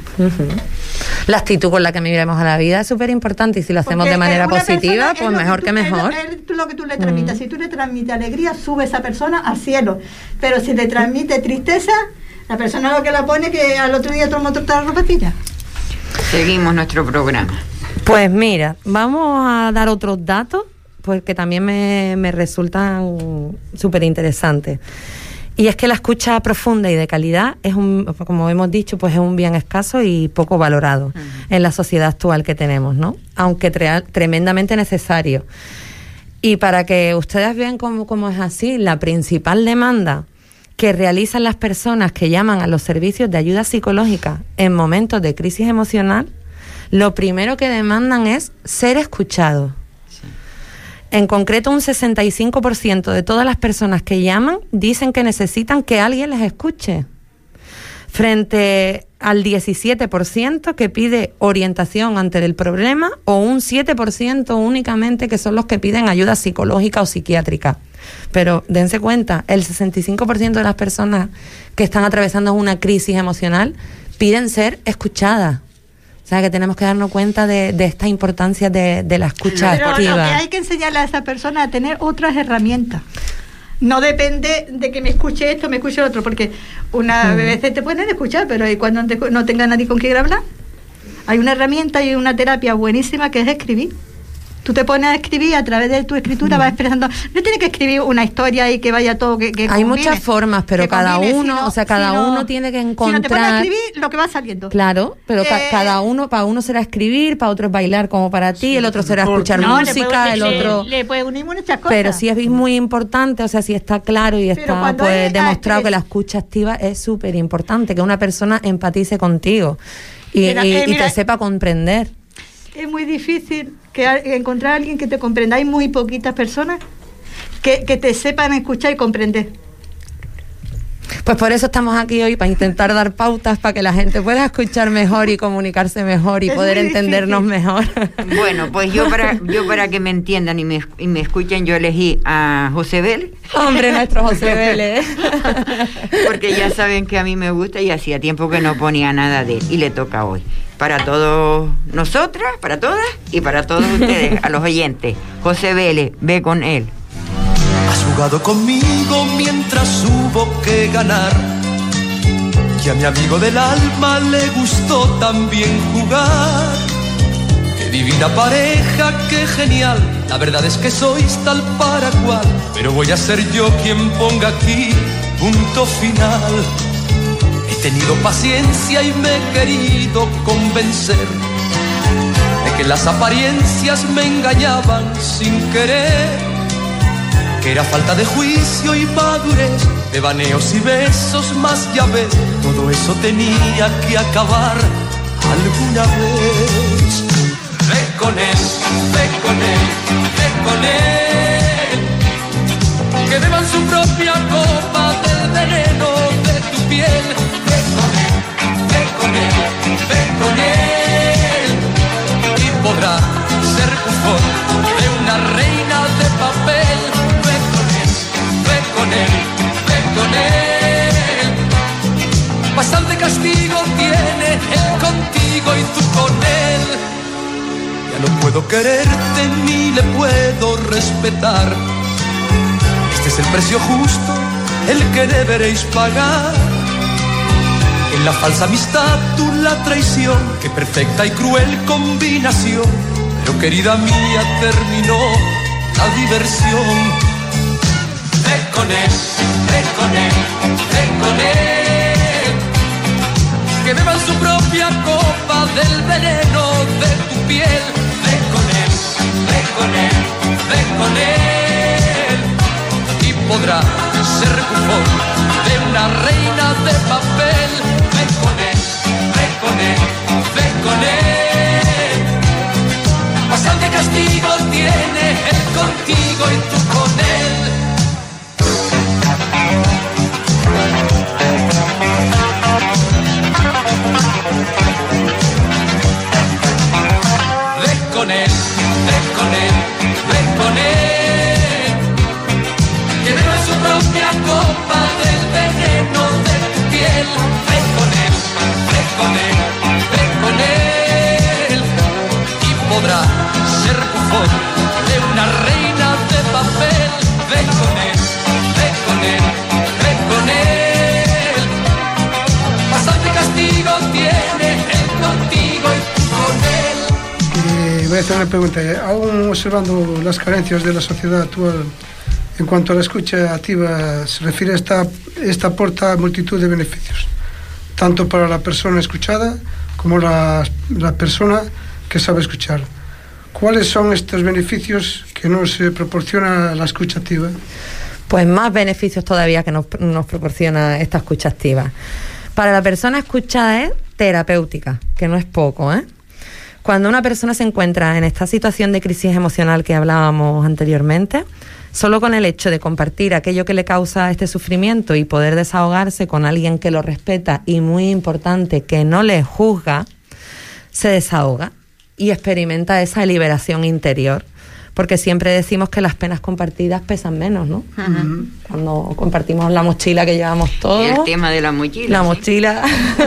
La actitud con la que miremos a la vida es súper importante, y si lo hacemos de manera positiva, pues mejor que mejor. Es lo que tú le transmitas. Si tú le transmites alegría, sube esa persona al cielo. Pero si le transmite tristeza, la persona lo que la pone que al otro día toma otra ropetilla. Seguimos nuestro programa. Pues mira, vamos a dar otros datos, pues que también me resultan súper interesantes. Y es que la escucha profunda y de calidad es como hemos dicho, pues es un bien escaso y poco valorado en la sociedad actual que tenemos, ¿no? Aunque tremendamente necesario. Y para que ustedes vean cómo es así, la principal demanda que realizan las personas que llaman a los servicios de ayuda psicológica en momentos de crisis emocional, lo primero que demandan es ser escuchados. En concreto, un 65% de todas las personas que llaman dicen que necesitan que alguien les escuche, frente al 17% que pide orientación ante el problema, o un 7% únicamente que son los que piden ayuda psicológica o psiquiátrica. Pero dense cuenta, el 65% de las personas que están atravesando una crisis emocional piden ser escuchadas. O sea, que tenemos que darnos cuenta de esta importancia de la escucha activa. Pero lo que hay que enseñarle a esa persona a tener otras herramientas. No depende de que me escuche esto, me escuche el otro, porque una vez te pueden escuchar, pero ¿y cuando no tenga nadie con quien hablar? Hay una herramienta y una terapia buenísima que es escribir. Tú te pones a escribir, a través de tu escritura vas expresando. No tienes que escribir una historia y que vaya todo que hay combine, muchas formas, pero cada uno, uno tiene que encontrar. Si no te pones a escribir, lo que va saliendo. Claro, pero cada uno, para uno será escribir, para otro es bailar como para ti, el otro será escuchar música, el otro. Le puede unir muchas cosas. Pero sí es muy importante, o sea, sí está claro y está pues demostrado que la escucha activa es súper importante, que una persona empatice contigo y te sepa comprender. Es muy difícil encontrar a alguien que te comprenda. Hay muy poquitas personas que te sepan escuchar y comprender. Pues por eso estamos aquí hoy, para intentar dar pautas para que la gente pueda escuchar mejor y comunicarse mejor y poder entendernos mejor. Bueno, pues yo para que me entiendan y me escuchen, yo elegí a José Vélez. Hombre, nuestro José Vélez. Porque ya saben que a mí me gusta y hacía tiempo que no ponía nada de él y le toca hoy. Para todos nosotras, para todas y para todos ustedes, a los oyentes. José Vélez, ve con él. Has jugado conmigo mientras hubo que ganar, y a mi amigo del alma le gustó también jugar. Qué divina pareja, qué genial, la verdad es que sois tal para cual, pero voy a ser yo quien ponga aquí punto final. He tenido paciencia y me he querido convencer de que las apariencias me engañaban sin querer, que era falta de juicio y madurez, de baneos y besos más, ya ves, todo eso tenía que acabar alguna vez. Ve con él, ve con él, ve con él, que beban su propia copa del veneno de tu piel. Ve con él, ve con él, ve con él, y podrá ser bufón de una reina de papel. Con él, bastante castigo tiene él contigo y tú con él. Ya no puedo quererte ni le puedo respetar. Este es el precio justo, el que deberéis pagar. En la falsa amistad, tú la traición, qué perfecta y cruel combinación. Pero querida mía, terminó la diversión. Ve con él, ve con él, ve con él, que beban su propia copa del veneno de tu piel. Ve con él, ve con él, ve con él, y podrá ser bufón de una reina de papel. Ve con él, ve con él, ve con él, bastante castigo tiene él contigo y tú con él. Ve con él, ve con él, ve con él, que beba su propia copa del veneno de tu piel. Ve con él, ve con él, ve con él, y podrá ser bufón de una reina de papel. Ve con él, ve con él, ve con él, bastante castigo tiene él contigo y tú con él. Voy a hacer una pregunta. Aún observando las carencias de la sociedad actual en cuanto a la escucha activa, se refiere a esta aporta multitud de beneficios, tanto para la persona escuchada como la persona que sabe escuchar. ¿Cuáles son estos beneficios que nos proporciona la escucha activa? Pues más beneficios todavía que nos proporciona esta escucha activa. Para la persona escuchada es terapéutica, que no es poco, ¿eh? Cuando una persona se encuentra en esta situación de crisis emocional que hablábamos anteriormente, solo con el hecho de compartir aquello que le causa este sufrimiento y poder desahogarse con alguien que lo respeta y, muy importante, que no le juzga, se desahoga y experimenta esa liberación interior. Porque siempre decimos que las penas compartidas pesan menos, ¿no? Uh-huh. Cuando compartimos la mochila que llevamos todos. El tema de la mochila. La mochila,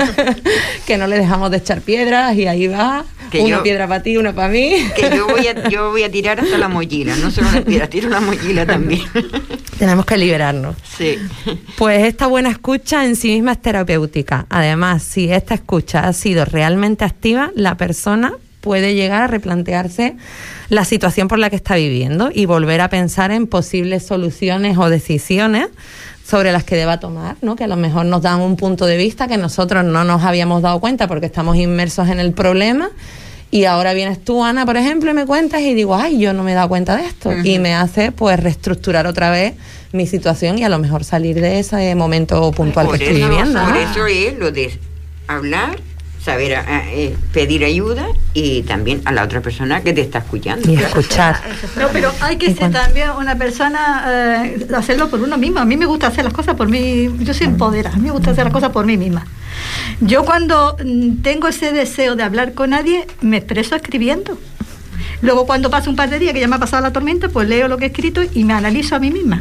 que no le dejamos de echar piedras y ahí va. Una piedra para ti, una para mí. Que yo voy a tirar hasta la mochila, no solo las piedras, tiro la mochila también. Tenemos que liberarnos. Sí. Pues esta buena escucha en sí misma es terapéutica. Además, si esta escucha ha sido realmente activa, la persona puede llegar a replantearse la situación por la que está viviendo y volver a pensar en posibles soluciones o decisiones sobre las que deba tomar, ¿no? Que a lo mejor nos dan un punto de vista que nosotros no nos habíamos dado cuenta porque estamos inmersos en el problema. Y ahora vienes tú, Ana, por ejemplo, y me cuentas y digo, ay, yo no me he dado cuenta de esto. Uh-huh. Y me hace, pues, reestructurar otra vez mi situación y a lo mejor salir de ese momento puntual que estoy viviendo. Por eso es lo de hablar saber pedir ayuda y también a la otra persona que te está escuchando. Y escuchar. No, pero hay que ser también una persona, hacerlo por uno mismo. A mí me gusta hacer las cosas por mí, yo soy empoderada, a mí me gusta hacer las cosas por mí misma. Yo cuando tengo ese deseo de hablar con nadie, me expreso escribiendo. Luego cuando pasa un par de días que ya me ha pasado la tormenta, pues leo lo que he escrito y me analizo a mí misma.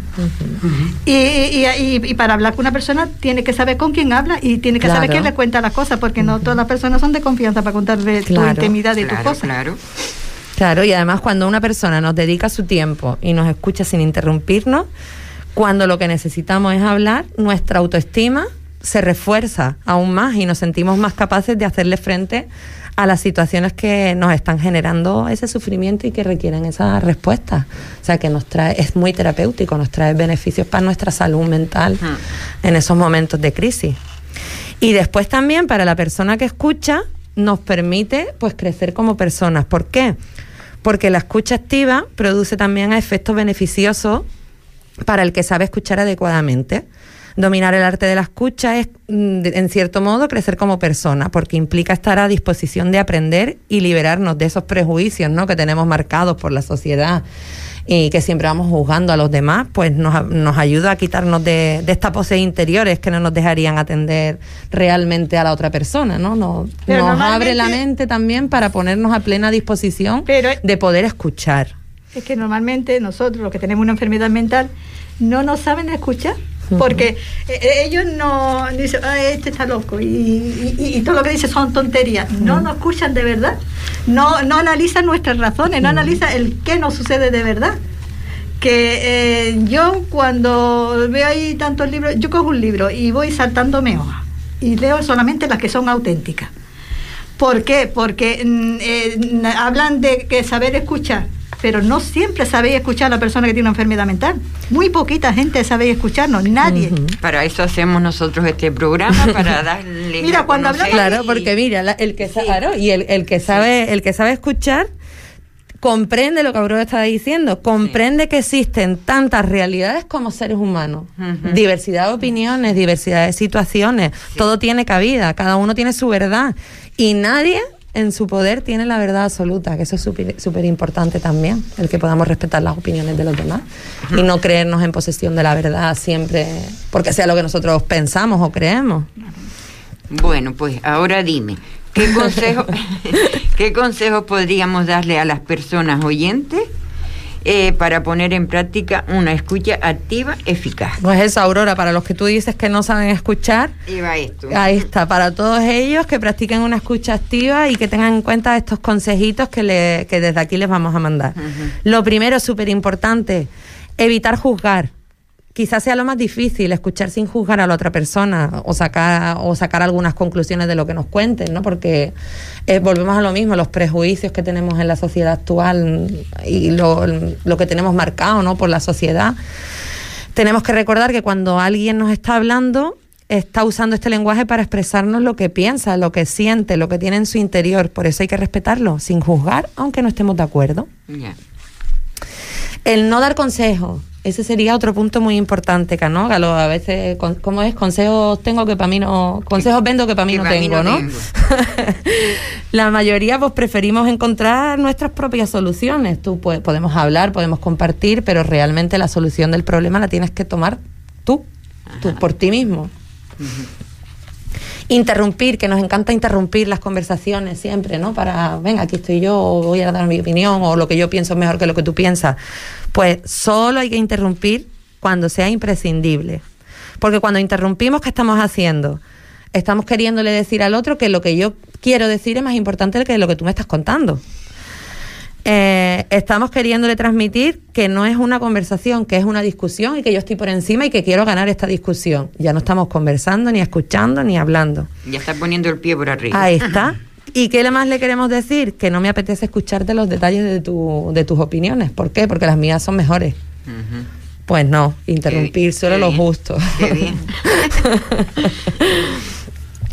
Y para hablar con una persona tiene que saber con quién habla y tiene que saber quién le cuenta las cosas, porque no todas las personas son de confianza para contarle tu intimidad y tus cosas. Claro, y además cuando una persona nos dedica su tiempo y nos escucha sin interrumpirnos, cuando lo que necesitamos es hablar, nuestra autoestima se refuerza aún más y nos sentimos más capaces de hacerle frente a las situaciones que nos están generando ese sufrimiento y que requieren esas respuestas. O sea, que es muy terapéutico, nos trae beneficios para nuestra salud mental en esos momentos de crisis. Y después también para la persona que escucha nos permite pues crecer como personas. ¿Por qué? Porque la escucha activa produce también efectos beneficiosos para el que sabe escuchar adecuadamente. Dominar el arte de la escucha es, en cierto modo, crecer como persona, porque implica estar a disposición de aprender y liberarnos de esos prejuicios, ¿no?, que tenemos marcados por la sociedad y que siempre vamos juzgando a los demás. Pues nos ayuda a quitarnos de estas voces interiores que no nos dejarían atender realmente a la otra persona, ¿no? Nos abre la mente también para ponernos a plena disposición de poder escuchar. Es que normalmente nosotros, los que tenemos una enfermedad mental, no nos saben escuchar. Porque ellos no dicen, este está loco y todo lo que dice son tonterías. No nos escuchan de verdad, no analizan nuestras razones, no analizan el qué nos sucede de verdad. Que yo cuando veo ahí tantos libros, yo cojo un libro y voy saltándome hojas y leo solamente las que son auténticas. ¿Por qué? Porque hablan de que saber escuchar, pero no siempre sabéis escuchar a la persona que tiene una enfermedad mental. Muy poquita gente sabéis escucharnos, nadie. Para eso hacemos nosotros este programa, para darle... Mira, cuando hablamos... Claro, porque mira, el que sabe escuchar comprende lo que Aurora estaba diciendo, comprende que existen tantas realidades como seres humanos, diversidad de opiniones, diversidad de situaciones, todo tiene cabida, cada uno tiene su verdad y nadie en su poder tiene la verdad absoluta, que eso es súper importante también, el que podamos respetar las opiniones de los demás y no creernos en posesión de la verdad siempre porque sea lo que nosotros pensamos o creemos. Bueno, pues ahora dime, ¿qué consejos podríamos darle a las personas oyentes para poner en práctica una escucha activa eficaz? Pues eso, Aurora, para los que tú dices que no saben escuchar, ahí está, para todos ellos que practiquen una escucha activa y que tengan en cuenta estos consejitos que desde aquí les vamos a mandar. Lo primero, súper importante, evitar juzgar. Quizás sea lo más difícil, escuchar sin juzgar a la otra persona o sacar algunas conclusiones de lo que nos cuenten, ¿no? Porque volvemos a lo mismo, los prejuicios que tenemos en la sociedad actual y lo que tenemos marcado, ¿no?, por la sociedad. Tenemos que recordar que cuando alguien nos está hablando, está usando este lenguaje para expresarnos lo que piensa, lo que siente, lo que tiene en su interior. Por eso hay que respetarlo, sin juzgar, aunque no estemos de acuerdo. El no dar consejos. Ese sería otro punto muy importante, ¿no? A veces, ¿cómo es? Consejos tengo que para mí no... Consejos vendo que para mí no tengo, ¿no? La mayoría pues preferimos encontrar nuestras propias soluciones. Podemos hablar, podemos compartir, pero realmente la solución del problema la tienes que tomar tú por ti mismo. Interrumpir, que nos encanta interrumpir las conversaciones siempre, ¿no? Para, venga, aquí estoy yo, voy a dar mi opinión, o lo que yo pienso es mejor que lo que tú piensas. Pues solo hay que interrumpir cuando sea imprescindible. Porque cuando interrumpimos, ¿qué estamos haciendo? Estamos queriéndole decir al otro que lo que yo quiero decir es más importante que lo que tú me estás contando. Estamos queriéndole transmitir que no es una conversación, que es una discusión y que yo estoy por encima y que quiero ganar esta discusión. Ya no estamos conversando, ni escuchando, ni hablando. Ya está poniendo el pie por arriba. Ahí está. ¿Y qué más le queremos decir? Que no me apetece escucharte los detalles de tus opiniones. ¿Por qué? Porque las mías son mejores. Pues no, interrumpir solo lo justo. Qué bien.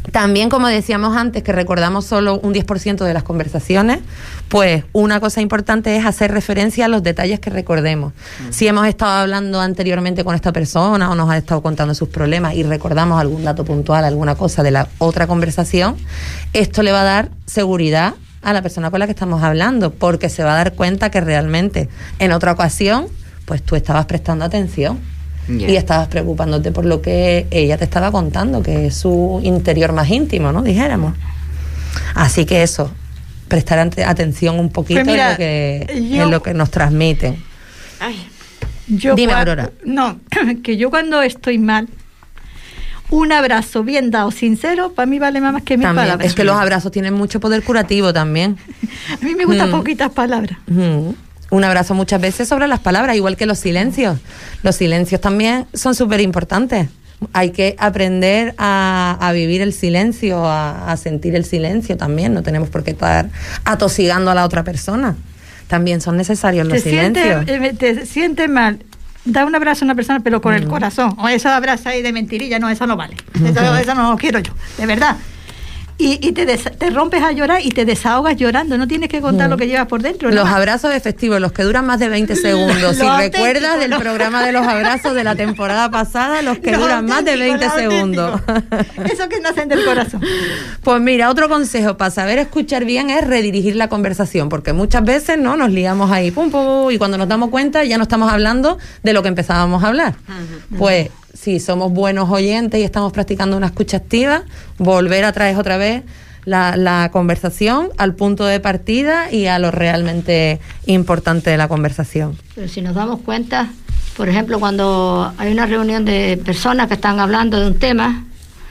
También, como decíamos antes, que recordamos solo un 10% de las conversaciones, pues una cosa importante es hacer referencia a los detalles que recordemos. Si hemos estado hablando anteriormente con esta persona o nos ha estado contando sus problemas y recordamos algún dato puntual, alguna cosa de la otra conversación, esto le va a dar seguridad a la persona con la que estamos hablando, porque se va a dar cuenta que realmente en otra ocasión, pues tú estabas prestando atención. Y estabas preocupándote por lo que ella te estaba contando, que es su interior más íntimo, ¿no? Dijéramos. Así que eso, prestar atención un poquito pues mira, en lo que nos transmiten. Dime, Aurora. No, que yo cuando estoy mal, un abrazo bien dado, sincero, para mí vale más que 1000 palabras. Es que los abrazos tienen mucho poder curativo también. A mí me gustan poquitas palabras. Un abrazo muchas veces sobre las palabras, igual que los silencios. Los silencios también son súper importantes. Hay que aprender a vivir el silencio, a sentir el silencio también. No tenemos por qué estar atosigando a la otra persona. También son necesarios los silencios. Te sientes mal, da un abrazo a una persona, pero con el corazón. O esa abrazo ahí de mentirilla, no, esa no vale. Esa no lo quiero yo, de verdad. Y te rompes a llorar y te desahogas llorando. No tienes que contar lo que llevas por dentro. Los abrazos efectivos, los que duran más de 20 segundos. Si recuerdas del programa de los abrazos de la temporada pasada, los que duran más de 20 segundos. Eso que nacen del corazón. Pues mira, otro consejo para saber escuchar bien es redirigir la conversación, porque muchas veces no nos liamos ahí, pum, pum, y cuando nos damos cuenta ya no estamos hablando de lo que empezábamos a hablar. Pues si somos buenos oyentes y estamos practicando una escucha activa, volver a traer otra vez la conversación al punto de partida y a lo realmente importante de la conversación. Pero si nos damos cuenta, por ejemplo, cuando hay una reunión de personas que están hablando de un tema,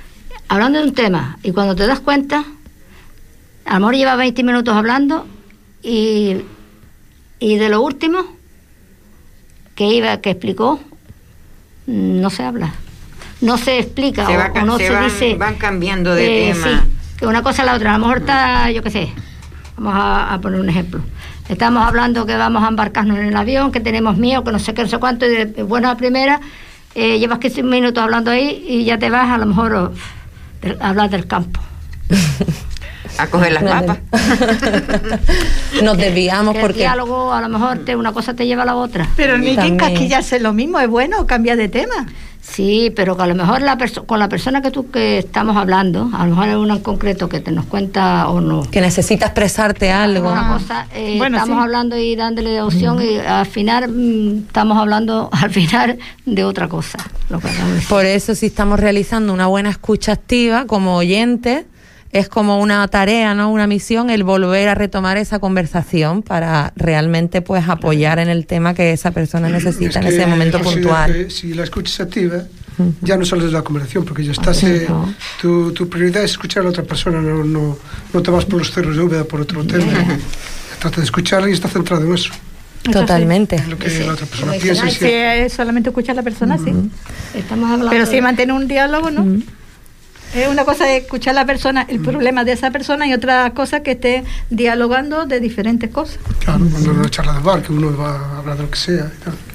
y cuando te das cuenta, a lo mejor lleva 20 minutos hablando y de lo último que explicó, no se habla, no se explica, van cambiando de tema. Sí, que una cosa a la otra. A lo mejor está, yo qué sé, vamos a poner un ejemplo. Estamos hablando que vamos a embarcarnos en el avión, que tenemos miedo, que no sé qué, no sé cuánto, y de buena primera, llevas 15 minutos hablando ahí y ya te vas a lo mejor a hablar del campo. A coger las papas. Nos desviamos que porque el diálogo a lo mejor una cosa te lleva a la otra. Pero ni que encasquillarse es lo mismo, es bueno cambiar de tema. Sí, pero que a lo mejor con la persona que estamos hablando, a lo mejor hay uno en concreto que te nos cuenta o no. Que necesita expresarte algo. Una cosa, estamos hablando y dándole opción y al final estamos hablando de otra cosa. Por eso si estamos realizando una buena escucha activa como oyentes, es como una tarea, ¿no? Una misión, el volver a retomar esa conversación para realmente pues apoyar en el tema que esa persona necesita en ese momento puntual. Si la escucha es activa, ya no solo es la conversación, porque ya estás tu prioridad es escuchar a la otra persona, no te vas por los cerros de Úbeda por otro tema. Trata de escucharla y está centrado en eso. Totalmente. Lo que la otra persona piensa. Si es solamente escuchar a la persona, sí. Estamos hablando. Pero si mantiene un diálogo, ¿no? Es una cosa es escuchar a la persona, el problema de esa persona, y otra cosa que esté dialogando de diferentes cosas. Claro, cuando uno charla de bar, que uno va a hablar de lo que sea.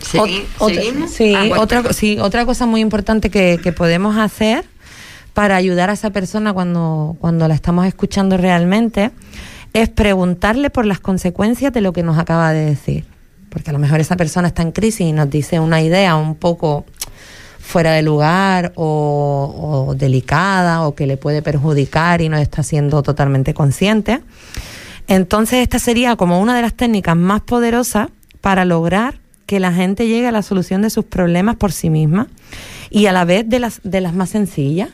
¿Seguimos? Otra cosa muy importante que podemos hacer para ayudar a esa persona cuando la estamos escuchando realmente es preguntarle por las consecuencias de lo que nos acaba de decir. Porque a lo mejor esa persona está en crisis y nos dice una idea un poco fuera de lugar o delicada o que le puede perjudicar y no está siendo totalmente consciente. Entonces esta sería como una de las técnicas más poderosas para lograr que la gente llegue a la solución de sus problemas por sí misma y a la vez de las más sencillas.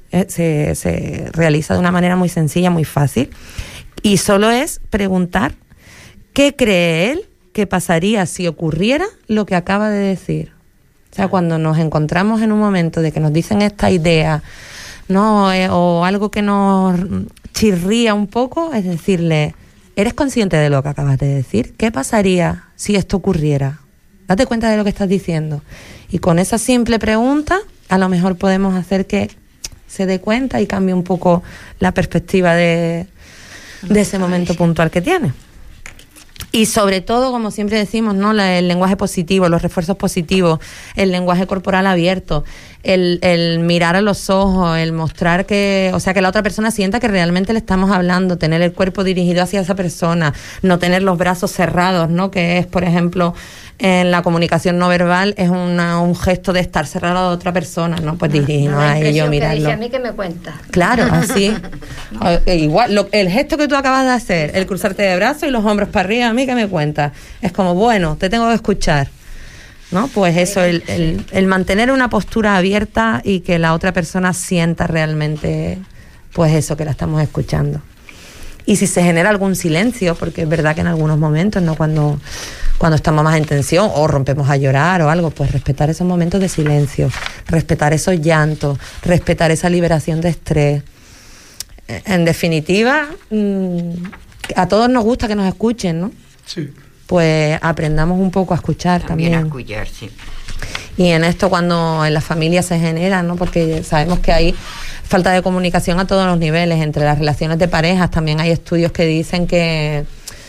Se realiza de una manera muy sencilla, muy fácil, y solo es preguntar qué cree él que pasaría si ocurriera lo que acaba de decir. O sea, cuando nos encontramos en un momento de que nos dicen esta idea, ¿no? O algo que nos chirría un poco, es decirle, ¿eres consciente de lo que acabas de decir? ¿Qué pasaría si esto ocurriera? Date cuenta de lo que estás diciendo. Y con esa simple pregunta, a lo mejor podemos hacer que se dé cuenta y cambie un poco la perspectiva de ese momento puntual que tiene. Y sobre todo, como siempre decimos, ¿no? El lenguaje positivo, los refuerzos positivos, el lenguaje corporal abierto, el mirar a los ojos, el mostrar que la otra persona sienta que realmente le estamos hablando, tener el cuerpo dirigido hacia esa persona, no tener los brazos cerrados, ¿no? Que es, por ejemplo, en la comunicación no verbal, es un gesto de estar cerrado a otra persona, ¿no? Pues dirigirnos a ellos, mirarlo. Dice, a mí que me cuenta. Claro, así. Igual, el gesto que tú acabas de hacer, el cruzarte de brazos y los hombros para arriba, a mí que me cuenta. Es como, bueno, te tengo que escuchar. ¿No? Pues eso, el mantener una postura abierta y que la otra persona sienta realmente, pues eso, que la estamos escuchando. Y si se genera algún silencio, porque es verdad que en algunos momentos, ¿no? Cuando estamos más en tensión o rompemos a llorar o algo, pues respetar esos momentos de silencio, respetar esos llantos, respetar esa liberación de estrés. En definitiva, a todos nos gusta que nos escuchen, ¿no? Sí. Pues aprendamos un poco a escuchar también. A escuchar, sí. Y en esto cuando en la familia se genera, ¿no? Porque sabemos que hay falta de comunicación a todos los niveles, entre las relaciones de parejas. También hay estudios que dicen que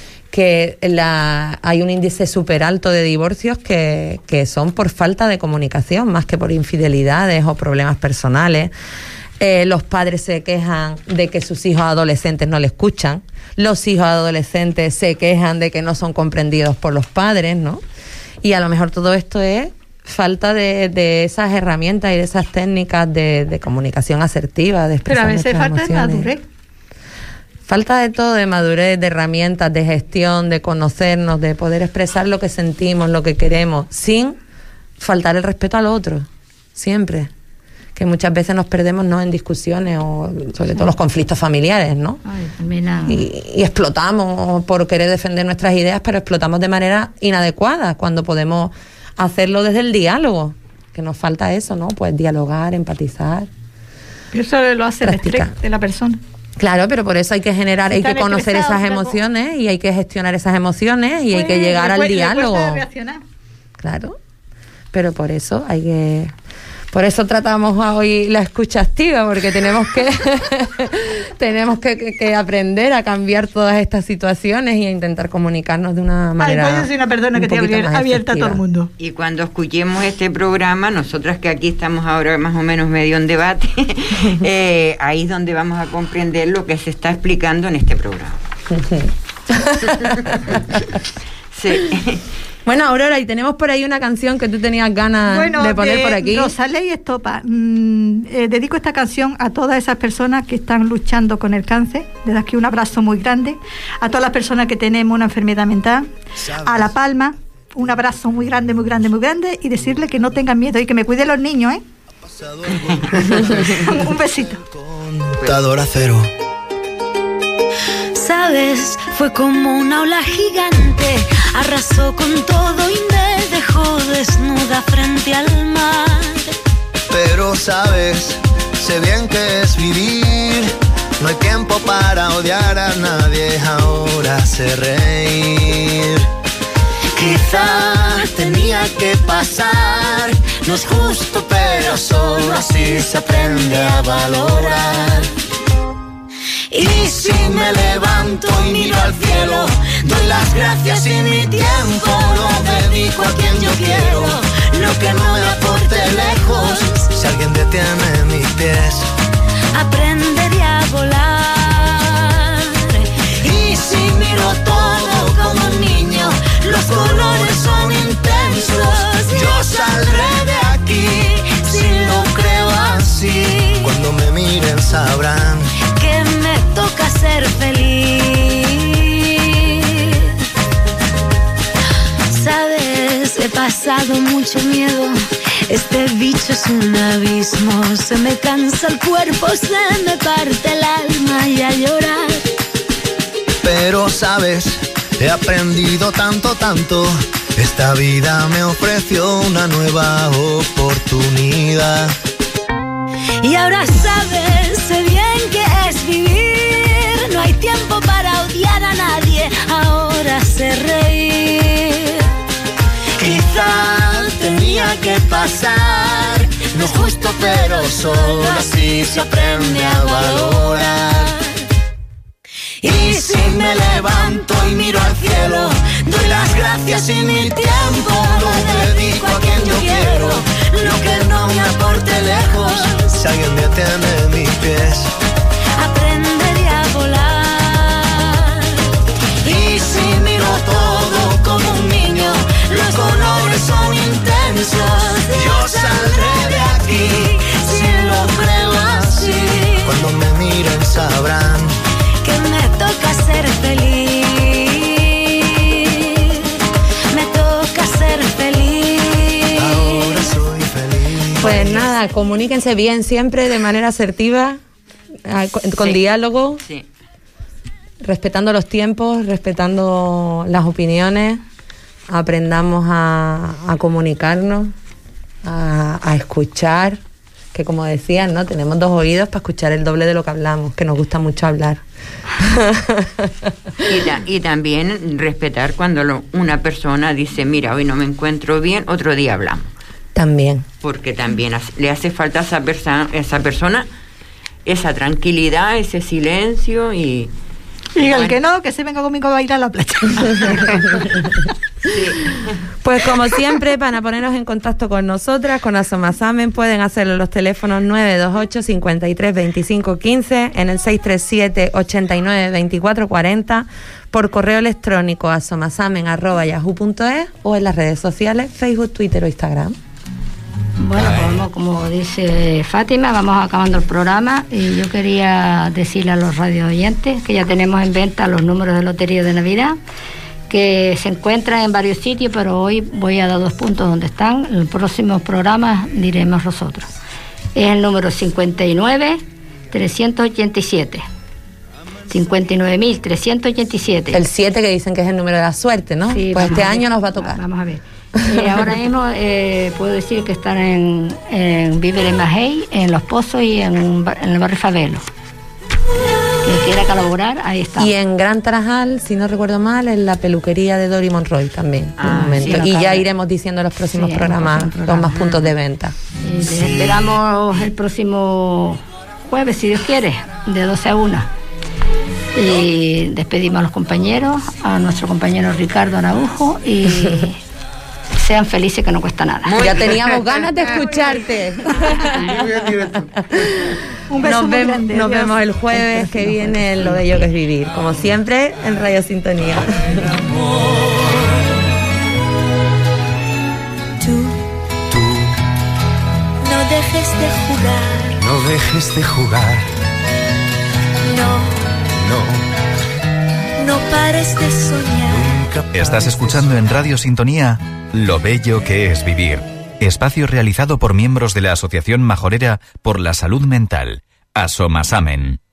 hay un índice súper alto de divorcios que son por falta de comunicación, más que por infidelidades o problemas personales. Los padres se quejan de que sus hijos adolescentes no le escuchan. Los hijos adolescentes se quejan de que no son comprendidos por los padres, ¿no? Y a lo mejor todo esto es falta de esas herramientas y de esas técnicas de comunicación asertiva, de expresar. Pero a veces falta emociones. de madurez. Falta de todo, de madurez, de herramientas, de gestión, de conocernos, de poder expresar lo que sentimos, lo que queremos, sin faltar el respeto al otro, siempre. Que muchas veces nos perdemos, ¿no? En discusiones o sobre todo los conflictos familiares, ¿no? Ay, y explotamos por querer defender nuestras ideas, pero explotamos de manera inadecuada cuando podemos hacerlo desde el diálogo, que nos falta eso, ¿no? Pues dialogar, empatizar. Pero eso lo hace practicar. el estrés de la persona. Claro, pero por eso hay que generar, hay que conocer esas emociones y hay que gestionar esas emociones y hay que llegar al diálogo. Claro, pero por eso hay que... Por eso tratamos hoy la escucha activa, porque tenemos que aprender a cambiar todas estas situaciones y a intentar comunicarnos de una manera. Ay, pues yo soy una persona que te abierta a todo el mundo. Y cuando escuchemos este programa, nosotras que aquí estamos ahora más o menos medio en debate, ahí es donde vamos a comprender lo que se está explicando en este programa. Sí. Bueno, Aurora, y tenemos por ahí una canción que tú tenías ganas de poner por aquí. Rosalía Estopa. Dedico esta canción a todas esas personas que están luchando con el cáncer. Desde aquí un abrazo muy grande. A todas las personas que tenemos una enfermedad mental. A La Palma, un abrazo muy grande, muy grande, muy grande. Y decirle que no tengan miedo y que me cuiden los niños, ¿eh? Un besito. Contador a cero. Sabes, fue como una ola gigante, arrasó con todo y me dejó desnuda frente al mar. Pero sabes, sé bien que es vivir, no hay tiempo para odiar a nadie, ahora sé reír. Quizá tenía que pasar, no es justo pero solo así se aprende a valorar. Y si me levanto y miro al cielo, doy las gracias y mi tiempo lo dedico a quien yo quiero. Lo que no me aporte lejos, si alguien detiene mis pies, aprenderé a volar. Y si miro todo como un niño, los colores son intensos, yo saldré de aquí, si lo creo así. Cuando me miren sabrán que me toca ser feliz. Sabes, he pasado mucho miedo. Este bicho es un abismo. Se me cansa el cuerpo, se me parte el alma y a llorar. Pero sabes, he aprendido tanto, tanto. Esta vida me ofreció una nueva oportunidad. Y ahora sabes, sé bien que es vivir. No hay tiempo para odiar a nadie, ahora sé reír. Quizá tenía que pasar, no es justo pero solo así se aprende a valorar. Y si me levanto y miro al cielo, doy las gracias y mi tiempo lo dedico a quien yo quiero. lo que no me aporte lejos. Si alguien detiene mis pies, aprenderé a volar. Y si miro todo como un niño, los colores son intensos. Yo saldré de aquí, si lo creo así. cuando me miren sabrán que me toca ser feliz. Me toca ser feliz. Ahora soy feliz. Pues nada, comuníquense bien siempre de manera asertiva, con Sí. diálogo, Sí. respetando los tiempos, respetando las opiniones. Aprendamos a comunicarnos, a escuchar, que como decían, ¿no? Tenemos 2 oídos para escuchar el doble de lo que hablamos, que nos gusta mucho hablar. Y también respetar cuando una persona dice, mira, hoy no me encuentro bien, otro día hablamos. También. Porque también le hace falta a esa persona esa tranquilidad, ese silencio y el bueno. que no, que se venga conmigo a bailar a la playa. Pues como siempre, para poneros en contacto con nosotras, con Asomasamen, pueden hacerlo en los teléfonos 928 53 25 15, en el 637 89 24 40, por correo electrónico asomasamen@yahoo.es o en las redes sociales Facebook, Twitter o Instagram. Bueno, pues como dice Fátima, vamos acabando el programa y yo quería decirle a los radio oyentes que ya tenemos en venta los números de lotería de Navidad, que se encuentran en varios sitios, pero hoy voy a dar 2 puntos donde están. En los próximos programas diremos nosotros. Es el número 59.387. 59.387. El 7 que dicen que es el número de la suerte, ¿no? Sí, pues este vamos a año ver. nos va a tocar. Vamos a ver. Ahora mismo puedo decir que están en Víveres Majey, en Los Pozos y en el barrio Favelo. Que quiera colaborar, ahí está. Y en Gran Tarajal, si no recuerdo mal, en la peluquería de Dori Monroy también. de momento. sí, y la ya tarde. iremos diciendo en los próximos Sí, en los programas próximos los más programas. puntos de venta. Y les esperamos el próximo jueves, si Dios quiere, de 12 a 1. Y despedimos a los compañeros, a nuestro compañero Ricardo Araujo, y sean felices, que no cuesta nada. Ya teníamos ganas de escucharte. Un beso muy grande. Nos Adiós. vemos el jueves que viene en Lo Bello que es Vivir, como siempre en Radio Sintonía. Tú no dejes de jugar, No dejes de jugar, no pares de soñar. Estás escuchando en Radio Sintonía Lo Bello que es Vivir, espacio realizado por miembros de la Asociación Majorera por la Salud Mental, Asomasamen.